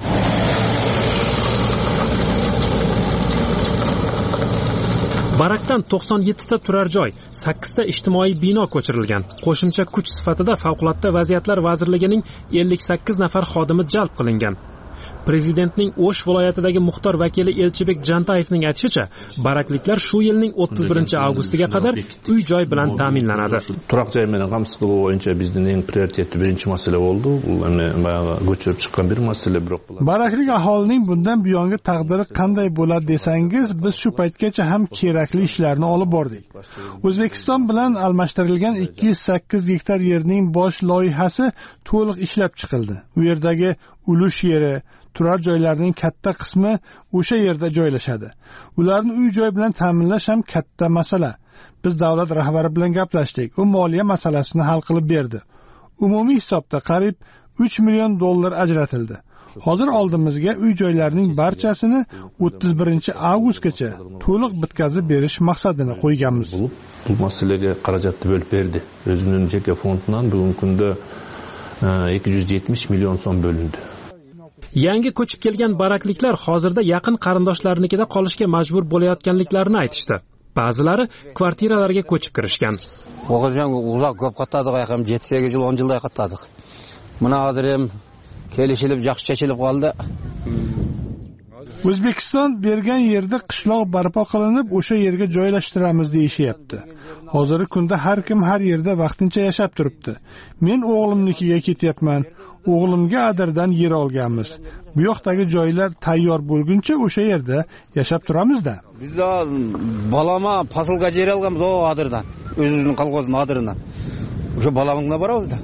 [SPEAKER 3] Barakdan to'qson yettita turar joy, sakkizta ijtimoiy bino ko'chirilgan. Qo'shimcha kuch sifatida Favqulodda vaziyatlar vazirligining ellik sakkiz nafar xodimi jalb qilingan. Prezidentning O'sh viloyatidagi muxtor vakili Elchibek Jantayevning aytishicha, barakliklar shu yilning o'ttiz birinchi avgustiga qadar uy-joy bilan ta'minlanadi.
[SPEAKER 17] Turoq joy bilan qamsiz qilib bo'yicha bizning eng prioritetli birinchi masala bo'ldi. Bu ko'chirib chiqqan bir masala biroq.
[SPEAKER 6] Baraklik aholining bundan buyongi taqdiri qanday bo'ladi desangiz, biz shu paytgacha ham kerakli ishlarni olib bordik. O'zbekiston bilan almashtirilgan ikki yuz sakkiz gektar yerning bosh loyihasi to'liq ishlab chiqildi. U yerdagi ulush yeri, turar joylarning katta qismi o'sha yerda joylashadi. Ularni uy-joy bilan ta'minlash ham katta masala. Biz davlat rahbari bilan gaplashdik. U moliya masalasini hal qilib berdi. Umumiy hisobda qariyb uch million dollar ajratildi. Hozir oldimizga uy-joylarning barchasini o'ttiz birinchi avgustgacha to'liq bitkazib berish maqsadini qo'yganmiz.
[SPEAKER 17] Bu masalaga xarajatni bo'lib berdi. O'zining jeka fondidan bugungi kunda ikki yuz yetmish million so'm bo'lindi.
[SPEAKER 3] Yangi ko'chib kelgan barakliklar hozirda yaqin qarindoshlarinikida qolishga majbur bo'layotganliklarini aytishdi. Ba'zilari kvartiralarga ko'chib kirishgan.
[SPEAKER 18] O'g'iljon uzoq ko'p qatnadik, ham yetti sakkiz yil o'n yilday qatnadik. Mana hozir ham kelishilib, yaxshi chechilib qoldi.
[SPEAKER 6] O'zbekiston bergan yerda qishloq barpo qilinib, o'sha yerga joylashtiramiz deyishyapti. Hozirgi kunda har kim har yerda vaqtincha yashab turibdi. Men o'g'limnikiga ketyapman. O'g'limga Adirdan yer olganmiz. Bu yoqdagi joylar tayyor bo'lguncha o'sha yerda yashab turamiz-da.
[SPEAKER 18] Biz balama faslga yer olganmiz o Adirdan. O'zimizning qalqozning Adirdan. O'sha balamingga boramiz-da.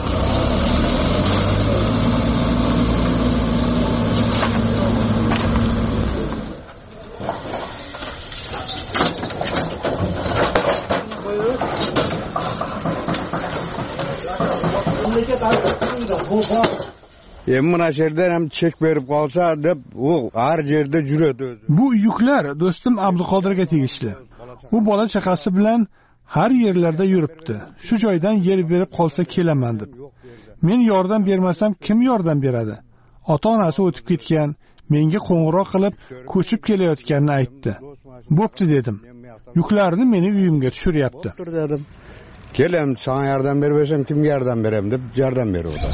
[SPEAKER 19] Mana yerdan ham chek berib qolsa deb u har yerda yuradi o'zi.
[SPEAKER 6] Bu yuklar do'stim Abduqodirga tegishli. U bola chaqasi bilan har yerlarda yuribdi. Shu joydan yer berib qolsa kelaman deb. Men yordam bermasam kim yordam beradi? Ota-onasi o'tib ketgan, menga qo'ng'iroq qilib ko'chib kelayotganini aytdi. Bo'pti dedim. Yuklarni meni uyimga tushiryapti.
[SPEAKER 19] Kelam, sana yordam bermasam kimga yordam beraman deb yordam beruvdi.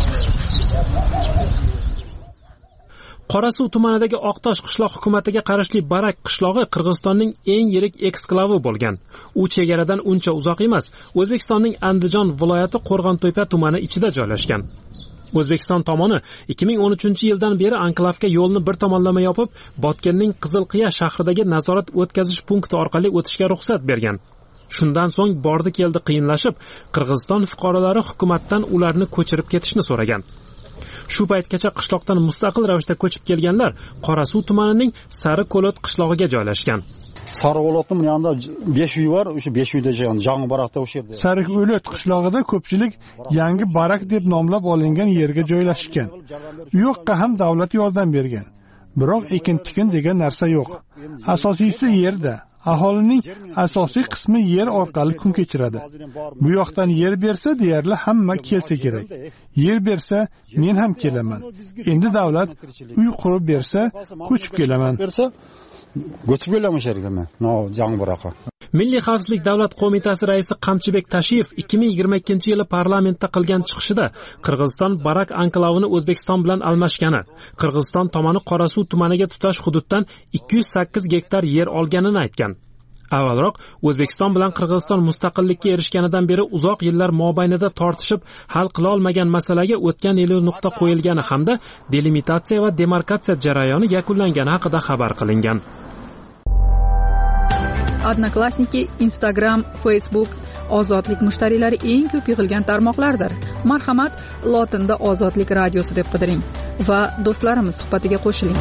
[SPEAKER 3] Qorasuv tumanidagi Oqtosh qishloq hukumatiga qarashli Barak qishlog'i Qirg'izistonning eng yirik eksklavi bo'lgan. U chegaradan uncha uzoq emas, O'zbekistonning Andijon viloyati Qo'rg'ontepa tumani ichida joylashgan. O'zbekiston tomoni ikki ming o'n uchinchi yildan beri anklavga yo'lni bir tomonlama yopib, Botkenning Qizilqiya shahridagi nazorat o'tkazish punkti orqali o'tishga ruxsat bergan. Shundan so'ng bordi-keldi qiyinlashib, Qirg'iziston fuqarolari hukumatdan ularni ko'chirib ketishni so'ragan. Shu paytgacha qishloqdan mustaqil ravishda ko'chib kelganlar Qorasuv tumanining Sariqo'lat qishlog'iga joylashgan.
[SPEAKER 20] Sariqo'latning yonida besh uy bor, o'sha besh uyda yangi barakda o'sha yerda.
[SPEAKER 6] Sariqo'lat qishlog'ida ko'pchilik yangi barak deb nomlab olingan yerga joylashgan. U yoqqa ham davlat yordam bergan. Biroq ekin-tikin degan narsa yo'q. Asosiysi yerda. Aholining asosiy qismi yer orqali kun kechiradi. Bu yoqdan yer bersa, deyarli hamma kelsa kerak. Yer bersa, men ham kelaman. Endi davlat uy qurib bersa, ko'chib kelaman.
[SPEAKER 20] ko'chib kelaman o'sha yerga men Jangbaraqa.
[SPEAKER 3] Milliy xavfsizlik davlat qo'mitasi raisi Qamchibek Tashiyev ikki ming yigirma ikkinchi yili parlamentda qilgan chiqishida Qirg'iziston Barak anklavini O'zbekiston bilan almashgani, Qirg'iziston tomoni Qorasuv tumaniga tutash hududdan ikki yuz sakkiz gektar yer olganini aytgan. Avvalroq O'zbekiston bilan Qirg'iziston mustaqillikka erishganidan beri uzoq yillar mobaynida tortishib hal qila olmagan masalaga o'tgan yili nuqta qo'yilgani hamda delimitatsiya va demarkatsiya jarayoni yakunlangani haqida xabar qilingan.
[SPEAKER 4] Odnoklassniki, Instagram, Facebook ozodlik mushtariylari eng ko'p yig'ilgan tarmoqlardir. Marhamat, lotinda Ozodlik radiosi deb qidiring va do'stlarimiz suhbatiga qo'shiling.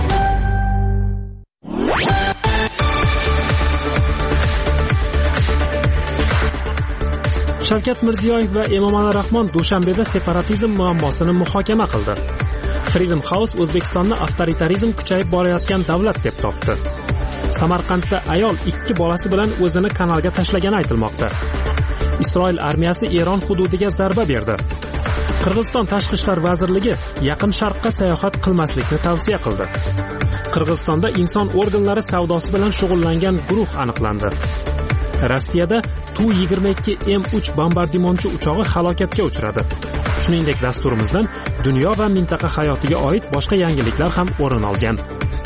[SPEAKER 3] Shavkat Mirziyoyev va Emomali Rahmon Dushanbeda separatizm muammosini muhokama qildi. Freedom House O'zbekistonni avtoritarizm kuchayib borayotgan davlat deb topdi. Samarqandda ayol ikki bolasi bilan o'zini kanalga tashlagani aytilmoqda. Isroil armiyasi Eron hududiga zarba berdi. Qirg'iziston Tashqi ishlar vazirligi Yaqin Sharqqa sayohat qilmaslikni tavsiya qildi. Qirg'izistonda inson organlari savdosi bilan shug'ullangan guruh aniqlandi. Rossiyada Tu yigirma ikki M uch bombardimonchi uchog'i halokatga uchradi. Shuningdek, dasturimizdan dunyo va mintaqa hayotiga oid boshqa yangiliklar ham o'rin olgan.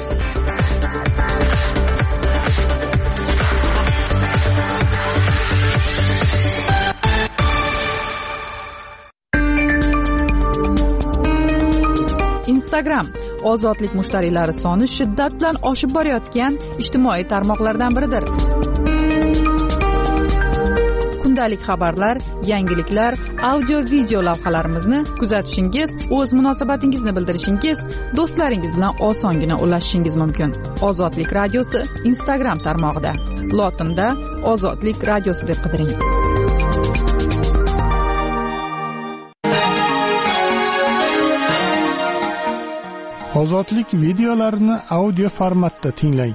[SPEAKER 4] Instagram ozodlik mushtariylari soni shiddat bilan oshib borayotgan ijtimoiy tarmoqlardan biridir. Kundalik xabarlar, yangiliklar, audio video lavhalarimizni kuzatishingiz, o'z munosabatingizni bildirishingiz, do'stlaringiz bilan osongina ulashishingiz mumkin. Ozodlik radiosi Instagram tarmog'ida. Lotinda Ozodlik radiosi deb qidiring.
[SPEAKER 6] Ozodlik videolarini audio formatda tinglang.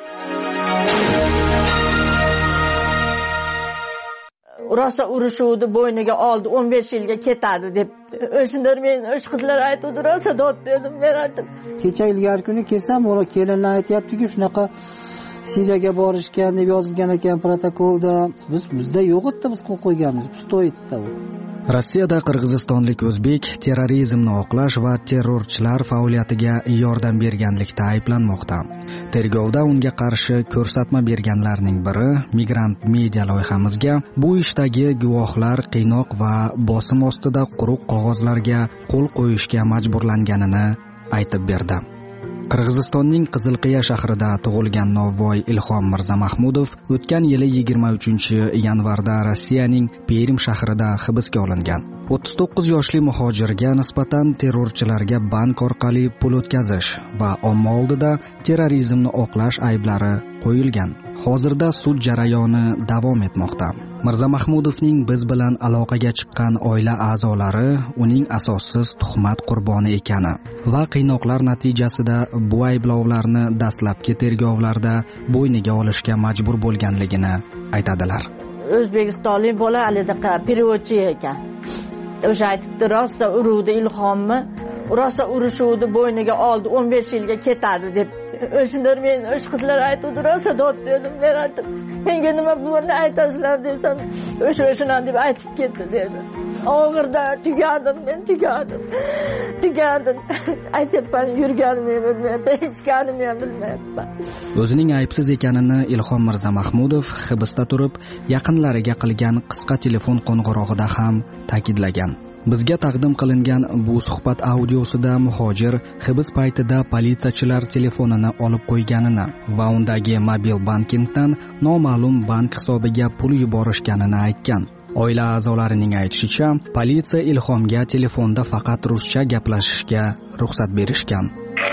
[SPEAKER 21] Rosa urushuvdi, bo'yniga oldi, o'n besh yilga ketadi deb. O'shanlar men o'sh qizlar aytdi, rosa dod dedim, men aytdim.
[SPEAKER 22] Kecha ilgari kuni kelsam, o'la kelinlar aytayapti-ki, shunaqa Siriyaga borishgan deb yozilgan ekan protokolda. Biz bizda yo'q edi, biz qo'yib qo'yganmiz. Pustoy edi bu.
[SPEAKER 23] Rossiyada qirg'izistonlik o'zbek terrorizmni oqlash va terrorchilar faoliyatiga yordam berganlikda ayblanmoqda. Tergovda unga qarshi ko'rsatma berganlarning biri Migrant Media loyihamizga bu ishdagi guvohlar qiynoq va bosim ostida quruq qog'ozlarga qo'l qo'yishga majburlanganini aytib berdi. Qirg'izistonning Qizilqiya shahrida tug'ilgan novvoy Ilhom Mirzamahmudov o'tgan yili yigirma uchinchi yanvarda Rossiyaning Perm shahrida hibsga olingan. o'ttiz to'qqiz yoshli muhojirga nisbatan terrorchilarga bank orqali pul o'tkazish va omma oldida terrorizmni oqlash ayblari qo'yilgan. Hozirda sud jarayoni davom etmoqda. Mirzamahmudovning biz bilan aloqaga chiqqan oila a'zolari uning asossiz tuhmat qurboni ekani va qiynoqlar natijasida bu ayblovlarni dastlabki tergovlarda bo'yniga olishga majbur bo'lganligini aytadilar.
[SPEAKER 21] O'zbekistonlik bola alidaqa переводчи ekan. O'sha aytibdi, rosa uruvdi Ilhomni, rosa urushuvdi, bo'yniga oldi, o'n besh yilga ketadi deb. O'shanlar men o'sh qizlar aytdi, rosa dod dedim, men aytdim. Menga nima bo'ldi aytasizlar desam, o'sha o'shana deb aytib ketdi dedi. Og'irda tugadim, men tugadim. Tugadim. Aytibman, yurganimni bilmayman, eshitganimni ham bilmayman.
[SPEAKER 23] O'zining aybsiz ekanini Ilhom Mirzamahmudov hibsda turib, yaqinlariga qilgan qisqa telefon qo'ng'irog'ida ham ta'kidlagan. Bizga taqdim qilingan bu suhbat audiosida muhojir hibs paytida politsiyachilar telefonini olib qo'yganini va undagi mobil bankingdan noma'lum bank hisobiga pul yuborishganini aytgan. Oila a'zolarining aytishicha, politsiya Ilhomga telefonda faqat ruscha gaplashishga ruxsat berishgan.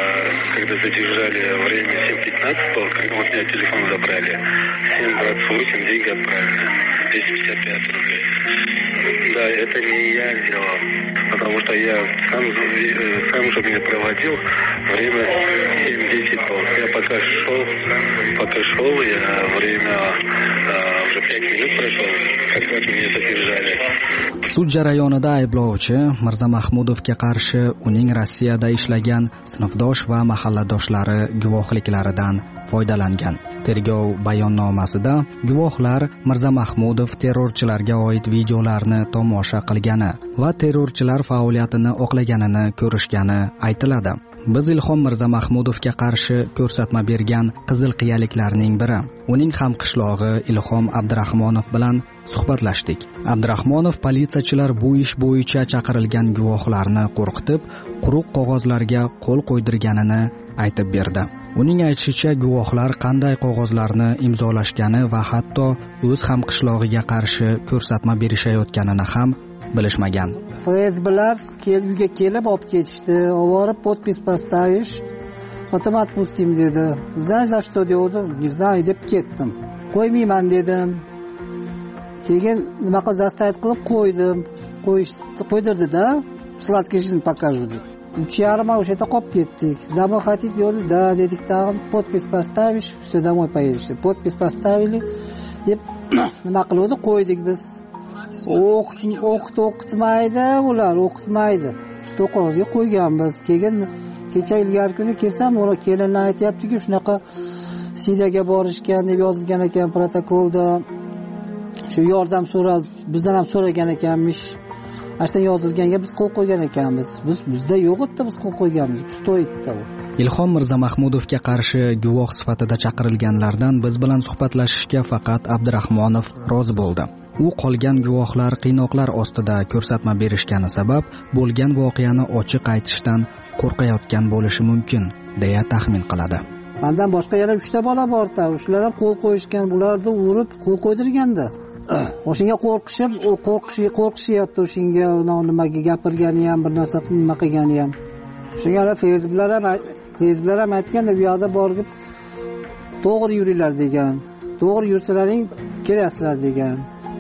[SPEAKER 24] Когда задержали время семь пятнадцать, когда у меня телефон забрали, семь двадцать восемь деньги отправили, двести пятьдесят пять рублей. Да, это не я сделал, потому что я сам, сам же меня проводил время семь десять. Я пока шел, пока шел, я время уже пять минут прошло, как вы меня задержали.
[SPEAKER 23] Sud jarayonida ayblovchi Mirza Mahmudovga qarshi uning Rossiyada ishlagan sinfdosh va mahalladoshlari guvohliklaridan foydalangan. Tergov bayonnomasida guvohlar Mirza Mahmudov terrorchilarga oid videolarni tomosha qilgani va terrorchilar faoliyatini oqlaganini ko'rishgani aytiladi. Biz Ilhom Mirza Mahmudovga qarshi ko'rsatma bergan qizil qiyaliklarning biri, uning hamqishlog'i Ilhom Abdurahmonov bilan suhbatlashdik. Abdurahmonov politsiyachilar bu ish bo'yicha chaqirilgan guvohlarni qo'rqitib, quruq qog'ozlarga qo'l qo'ydirganini aytib berdi. Uning aytishicha, guvohlar qanday qog'ozlarni imzolashgani va hatto o'z hamqishlog'iga qarshi ko'rsatma berishayotganini ham bilishmagan.
[SPEAKER 22] F S B'lar uyga kelib olib ketishdi. Ovorib podpis поставишь, потом отпустим dedi. Знаешь, за что dedim? Не знаю deb ketdim. Qo'ymayman dedim. Keyin nima qilib zastavit qilib qo'ydim. Qo'yish qo'ydirdi-da, sladkий жизнь покажу deb. uch yarim oy o'sha yerda qolib ketdik. Домой хотите dedi? Да, dedik. Tag'in podpis поставишь, все домой поедешь. Podpis поставили deb nima qildi? Qo'ydik biz. O'qit o'qit o'qitmaydi, ular o'qitmaydi. Shu qog'ozga qo'yganmiz. Keyin kecha ilgari kuni kelsam, ular kelinlar aytayapti-ki, shunaqa Siriyaga borishgan deb yozilgan ekan protokolda. Shu yordam so'rab, bizdan ham so'ragan ekanmish. Ashdan yozilganga biz qo'l qo'ygan ekanmiz. Biz bizda yo'q edi, biz qo'l qo'yganmiz. Stoyitda u.
[SPEAKER 23] Ilhom Mirza Mahmudovga qarshi guvoh sifatida chaqirilganlardan biz bilan suhbatlashishga faqat Abdurahmonov rozi bo'ldi. U qolgan guvohlar qiynoqlar ostida ko'rsatma berishgani sabab bo'lgan voqeani ochiq aytishdan qo'rqayotgan bo'lishi mumkin, deya taxmin qiladi.
[SPEAKER 22] Mendan boshqa yana uchta bola bor-da, ular ham qo'l qo'yishgan, bularni urib qo'l qo'ydirganda. O'shinga qo'rqishib, u qo'rqishi qo'rqishyapti, o'shinga nimaga gapirgani ham, bir narsa nima qilgani ham. Shunga Facebooklar ham Facebooklar ham aytganda, bu yoqda borib to'g'ri yuringlar degan. To'g'ri yursalaring kelasizlar degan.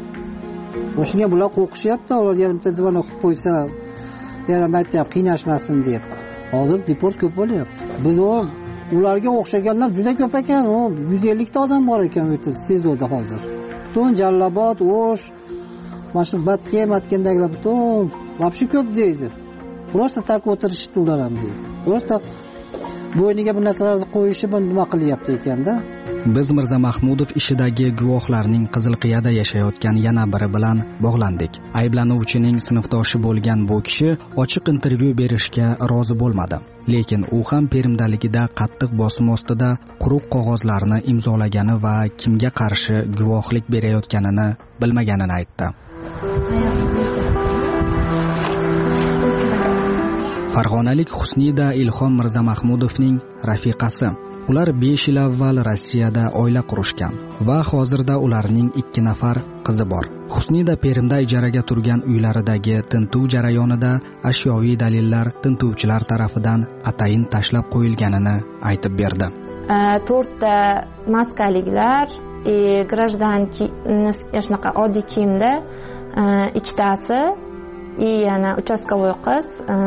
[SPEAKER 22] O'shunga bular qo'rqishyapti, ular yarimta zvonok qilib qo'ysa, yarim aytayapti, qiynashmasin deb. Hozir deport ko'p bo'lyapti. Biz ularga o'xshaganlar juda ko'p ekan, yuz ellik ta odam bor ekan o'tib Sezoda hozir. Butun Jallobod, O'sh, mana shu Batke, Matkendagilar butun вообще ko'p deydi. Просто tak o'tirishdi ular ham deydi. Просто bo'yniga bu narsalarni qo'yishi buni nima qilyapti ekanda?
[SPEAKER 23] Biz Mirza Mahmudov ishidagi guvohlarning Qizilqiyada yashayotgan yana biri bilan bog'landik. Ayblanuvchining sinfdoshi bo'lgan bu kishi ochiq intervyu berishga rozi bo'lmadi. Lekin u ham Perimdaligida qattiq bosim ostida quruq qog'ozlarni imzolagani va kimga qarshi guvohlik berayotganini bilmaganini aytdi. Farg'onalik Husnida Ilhom Mirza Mahmudovning rafiqasi. Ular besh yil avval Rossiyada oila qurishgan va hozirda ularning ikki nafar qizi bor. Husnida Perimda ijaraga turgan uylaridagi tintuv jarayonida ashyoviy dalillar tintuvchilar tarafidan atayin tashlab qo'yilganini aytib berdi.
[SPEAKER 1] to'rtta maskaliklar, grajdanki shunaqa oddiy kiyimda ikkitasi, yana uchastkovoy qiz,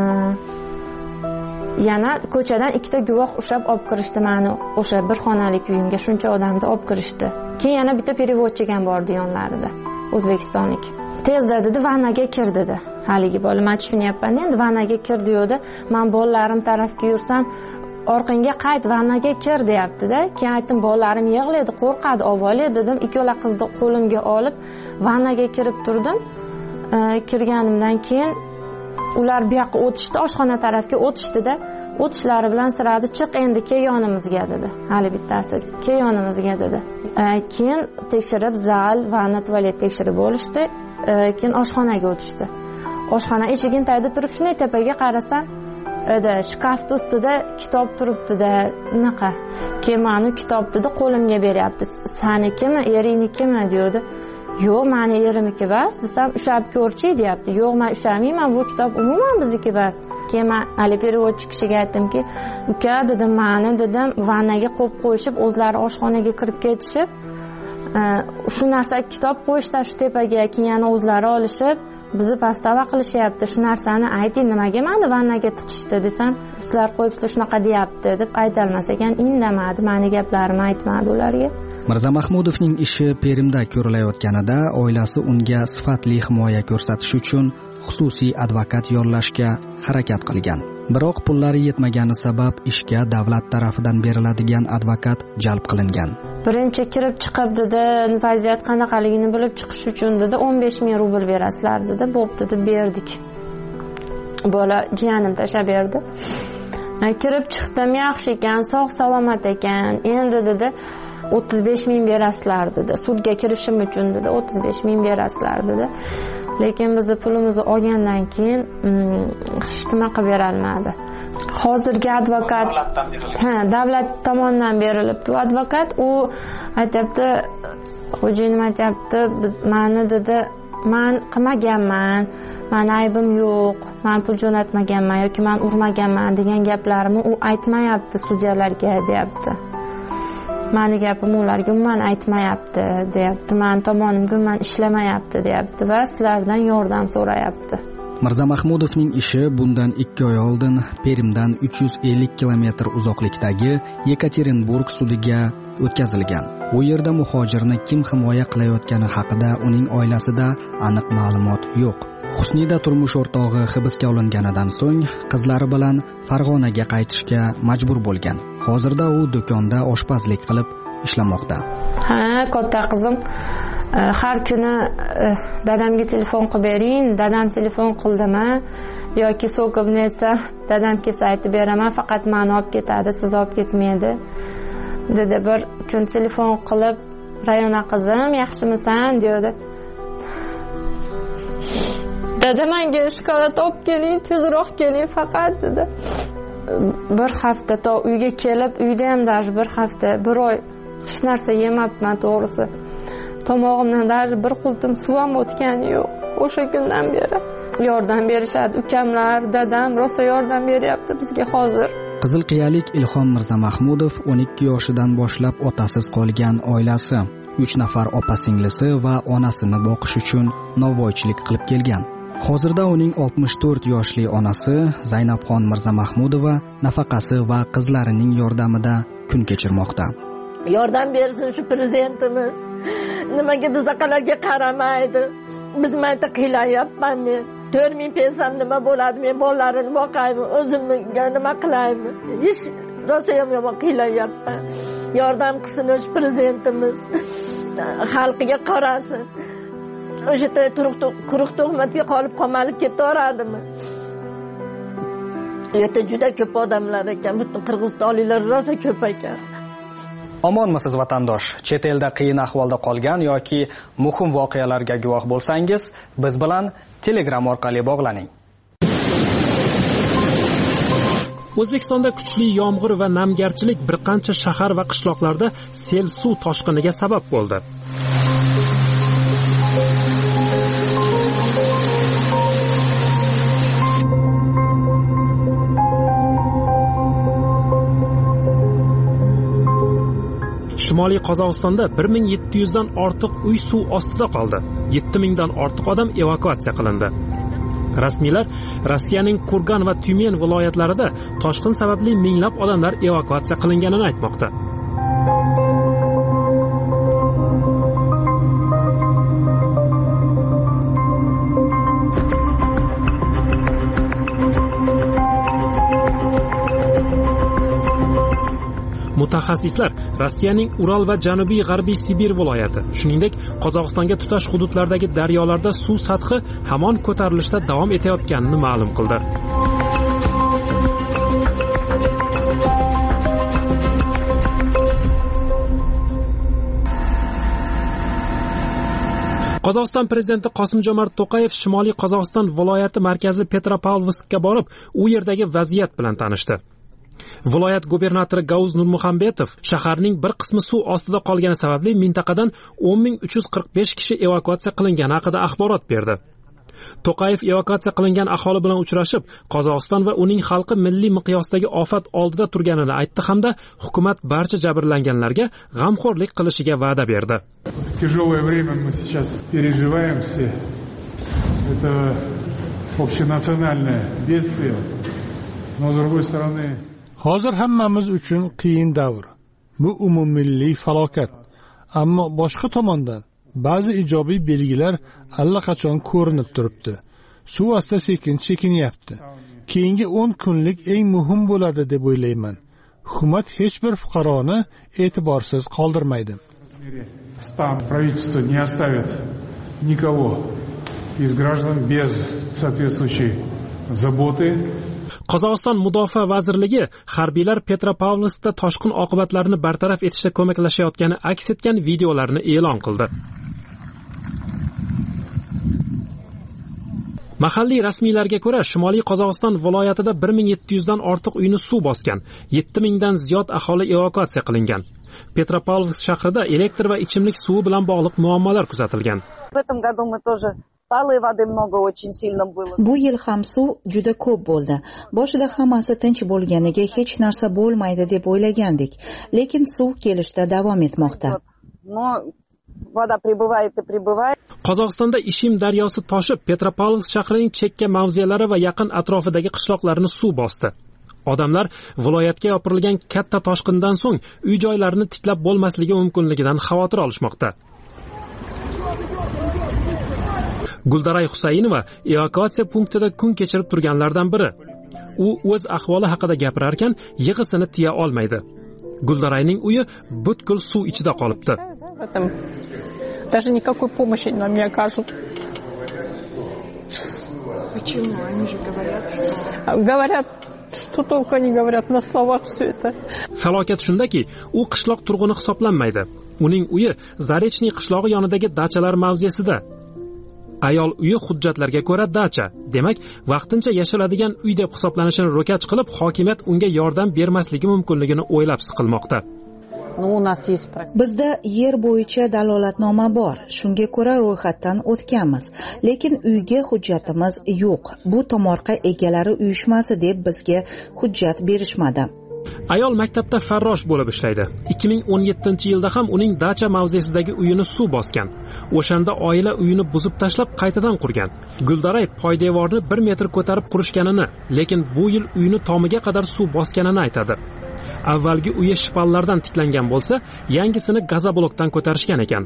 [SPEAKER 1] yana ko'chadan ikkita guvoh ushlab olib kirishdi meni o'sha bir xonalik uyimga, shuncha odamni olib kirishdi. Keyin yana bitta переводчик ham bordi yonlarida, o'zbekistonlik. Tezda dedi, vannaga kir dedi. Haligi bola, men tushunyapman endi, vannaga kir deydi. Men bolalarim tarafga yursam, orqangga qayt, vannaga kir deyapti-da. Keyin aytdim, bolalarim yig'laydi, qo'rqadi, avvalo dedim. Ikkola qizni qo'limga olib vannaga kirib turdim. Kirganimdan keyin ular bu yoqqa o'tishdi, oshxona tarafga o'tishdi-da, o'tishlari bilan siradi, chiq endi kel yonimizga dedi. Hali bittasi, kel yonimizga dedi. Keyin tekshirib zal, vanna, tualet tekshirib olishdi. Keyin oshxonaga o'tishdi. Oshxona eshigini tagida turib, shunday tepaga qarasam, edi, shkafning ustida kitob turibdi-da, unaqa. Keyin meni kitob dedi, qo'limga beryapti. Sanikimi, eringniki?mi deydi. Yo'q, meni erimniki bas desam, ushab ko'rchi deyapti. Yo'q, men ushamayman, bu kitob umuman bizniki bas. Keyin men hali переводчик kishiga aytdimki, uka dedim, meni dedim, vannaga qo'yib qo'yishib, o'zlari oshxonaga kirib ketishib, shu narsa kitob qo'yishda shu tepaga, keyin yana o'zlari olishib, bizni pastava qilishyapti. Shu narsani ayting, nimaga meni vannaga tiqishdi desam, sizlar qo'yibsiz shunaqa deyapti deb aytolmas ekan, indamadi, meni gaplarimni aytmadi ularga.
[SPEAKER 23] Mirzamahmudovning ishi Perimda ko'rilayotganida oilasi unga sifatli himoya ko'rsatish uchun xususiy advokat yollashga harakat qilgan. Biroq pullari yetmagani sabab ishga davlat tarafidan beriladigan advokat jalb qilingan.
[SPEAKER 1] Birinchi kirib chiqib dedi, vaziyat qanaqaligini bilib chiqish uchun dedi o'n besh ming rubl berasizlar dedi. Bo'pti deb berdik. Bola jiyanim tashab berdi. Kirib chiqdim, yaxshi ekan, sog' salomat ekan. Endi dedi o'ttiz besh ming berasizlar dedi. Sudga kirishim uchun dedi o'ttiz besh ming berasizlar dedi. Lekin biz pulimizni olgandan keyin hech nima qilib bera olmadi. Hozirgi advokat ha, davlat tomonidan berilibdi. Advokat u aytibdi, xo'jayinim aytibdi, biz meni dedi, men qilmaganman, meni aybim yo'q, men pul jo'natmaganman yoki men urmaganman degan gaplarimni u aytmayapti sudyalarga deyapti. Meni gapim ularga umuman aytmayapti deyapti. Men tomonimga umuman ishlamayapti deyapti va sizlardan yordam so'rayapti.
[SPEAKER 23] Mirzamahmudovning ishi bundan ikki oy oldin Perimdan uch yuz ellik kilometr uzoqlikdagi Yekaterinburg sudiga o'tkazilgan. U yerda muhojirni kim himoya qilayotgani haqida uning oilasida aniq ma'lumot yo'q. Husnida turmush o'rtog'i hibsga olinganidan so'ng qizlari bilan Farg'onaga qaytishga majbur bo'lgan. Hozirda u do'konda oshpazlik qilib ishlamoqda.
[SPEAKER 1] Ha, katta qizim har kuni dadamga telefon qilib bering, dadam telefon qildimi yoki so'kib netsa dadam kelsa aytib beraman, faqat meni olib ketadi, siz olib ketmaydi dedi. Bir kun telefon qilib, Rayona qizim, yaxshimisan dedi. Dada menga shokolad olib keling, tezroq keling faqat dedi. Bir hafta to uyga kelib, uyda ham даже bir hafta, bir oy hech narsa yemabman to'g'risi. Tomog'imdan даже bir qultum suv ham o'tgani yo'q. O'sha kundan beri yordam berishadi. Ukamlar, dadam rosa yordam beryapti bizga hozir.
[SPEAKER 23] Qizilqiyalik Ilhom Mirzamahmudov o'n ikki yoshidan boshlab otasiz qolgan oilasi, uch nafar opa-singlisi va onasini boqish uchun novvoychilik qilib kelgan. Hozirda uning oltmish to'rt yoshli onasi Zaynabxon Mirzamahmudova nafaqasi va qizlarining yordamida kun kechirmoqda.
[SPEAKER 21] Yordam bersin shu prezidentimiz. Nimaga bizaqalarga qaramaydi? Biz mayta qilyapman men. to'rt ming pensiyam nima bo'ladi? Men bolalarimni boqaymi, o'zimga nima qilaymi? Hech rosa ham yomon qilyapman. Yordam qilsin shu prezidentimiz. Xalqiga qarasin. O'sha quruq tuhmatga qolib qolmalib ketaveradimi? U yerda juda ko'p odamlar ekan, butun qirg'izistonliklar rosa ko'p ekan.
[SPEAKER 2] Omonmisiz vatandosh? Chet elda qiyin ahvolda qolgan yoki muhim voqealarga guvoh bo'lsangiz, biz bilan Telegram orqali bog'laning.
[SPEAKER 3] O'zbekistonda kuchli yomg'ir va namgarchilik bir qancha shahar va qishloqlarda sel suv toshqiniga sabab bo'ldi. Shimoliy Qozog'istonda bir ming yetti yuz dan ortiq uy suv ostida qoldi. yetti ming dan ortiq odam evakuatsiya qilindi. Rasmiylar Rossiyaning Kurgan va Tyumen viloyatlarida toshqin sababli minglab odamlar evakuatsiya qilinganini aytmoqda. Mutaxassislar Rossiyaning Ural va Janubiy G'arbiy Sibir viloyati, shuningdek Qozog'istonga tutash hududlardagi daryolarda suv sathi hamon ko'tarilishda davom etayotganini ma'lum qildi. Qozog'iston prezidenti Qosim-Jomart To'qayev Shimoliy Qozog'iston viloyati markazi Petropavlovskga borib, u yerdagi vaziyat bilan tanishdi. Viloyat gubernatori Gavuz Nurmuhammedov shaharning bir qismi suv ostida qolgani sababli mintaqadan o'n ming uch yuz qirq besh kishi evakuatsiya qilingani haqida axborot berdi. To'qayev evakuatsiya qilingan aholi bilan uchrashib, Qozog'iston va uning xalqi milliy miqyosdagi ofat oldida turganini aytdi hamda hukumat barcha jabrlanganlarga g'amxo'rlik qilishiga va'da berdi.
[SPEAKER 5] Тяжелое время мы сейчас переживаем все. Это общенациональное бедствие. Но с другой стороны,
[SPEAKER 6] hozir hammamiz uchun qiyin davr. Bu umummilliy falokat. ammo boshqa tomondan ba'zi ijobiy belgilar allaqachon ko'rinib turibdi. Suv asta sekin chekinyapti. Keyingi o'n kunlik eng muhim bo'ladi deb o'ylayman. Hukumat hech bir fuqaroni e'tiborsiz qoldirmaydi.
[SPEAKER 5] Правительство не оставит никого из граждан без соответствующей заботы.
[SPEAKER 3] Qozog'iston Mudofaa vazirligi harbiylar Petropavlovskda toshqin oqibatlarini bartaraf etishda ko'maklashayotgani aks etgan videolarni e'lon qildi. Mahalliy rasmiylarga ko'ra, Shimoliy Qozog'iston viloyatida bir ming yetti yuz dan ortiq uyni suv bosgan, yetti ming dan ziyod aholi evakuatsiya qilingan. Petropavlovsk shahrida elektr va ichimlik suvi bilan bog'liq muammolar kuzatilgan.
[SPEAKER 7] Bu yil ham suv juda ko'p bo'ldi. Boshida hammasi tinch bo'lganiga hech narsa bo'lmaydi deb o'ylagandik, lekin suv kelishda davom etmoqda.
[SPEAKER 3] Qozog'istonda Ishim daryosi toshib, Petropavlovsk shahrining chekka mavzelari va yaqin atrofidagi qishloqlarni suv bosdi. Odamlar viloyatga yopirilgan katta toshqindan so'ng uy-joylarini tiklab bo'lmasligi mumkinligidan xavotir olishmoqda. Guldaray Husaynova evakuatsiya punktida kun kechirib turganlardan biri. U o'z ahvoli haqida gapirar ekan, yig'isini tiya olmaydi. Guldarayning uyi butkul suv ichida qolibdi.
[SPEAKER 8] Даже никакой помощи нам не окажут.
[SPEAKER 7] Почему? Они же говорят,
[SPEAKER 8] что... Говорят, что только они говорят на словах все это.
[SPEAKER 3] Falokat shundaki, u qishloq turg'uni hisoblanmaydi. Uning uyi Zarechniy qishlog'i yonidagi dachalar mavzesida. Ayol uyi hujjatlarga ko'ra dacha, demak, vaqtincha yashiladigan uy deb hisoblanishini ro'kach qilib, hokimiyat unga yordam bermasligi mumkinligini o'ylab siqilmoqda.
[SPEAKER 7] Bizda yer bo'yicha dalolatnoma bor. Shunga ko'ra ro'yxatdan o'tganmiz, lekin uyga hujjatimiz yo'q. Bu tomorqa egalari uyushmasi deb bizga hujjat berishmadi.
[SPEAKER 3] Ayol maktabda farrosh bo'lib ishlaydi. ikki ming o'n yettinchi yilda ham uning dacha mavzesidagi uyini suv bosgan. O'shanda oila uyini buzib tashlab qaytadan qurgan. Guldaray poydevorni bir metr ko'tarib qurishganini, lekin bu yil uyini tomiga qadar suv bosganini aytadi. Avvalgi uyi shpallardan tiklangan bo'lsa, yangisini gazoblokdan ko'tarishgan ekan.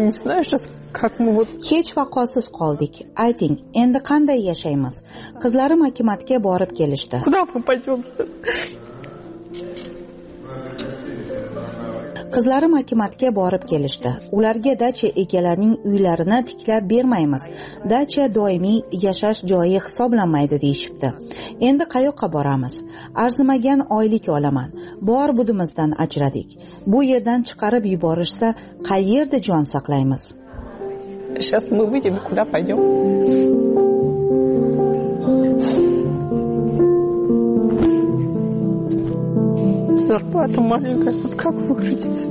[SPEAKER 7] Hech vaqosiz qoldik. Ayting, endi qanday yashaymiz? Qizlarim hukumatga borib kelishdi. Qizlarim hukumatga borib kelishdi. Ularga dacha egalarining uylarini tiklab bermaymiz. Dacha doimiy yashash joyi hisoblanmaydi deyishibdi. Endi qayoqqa boramiz? Arzimagan oylik olaman. Bor budimizdan ajradik. Bu yerdan chiqarib yuborishsa, qayerda jon saqlaymiz?
[SPEAKER 8] Сейчас мы выйдем, куда пойдем? Зарплата маленькая, вот как выкрутиться?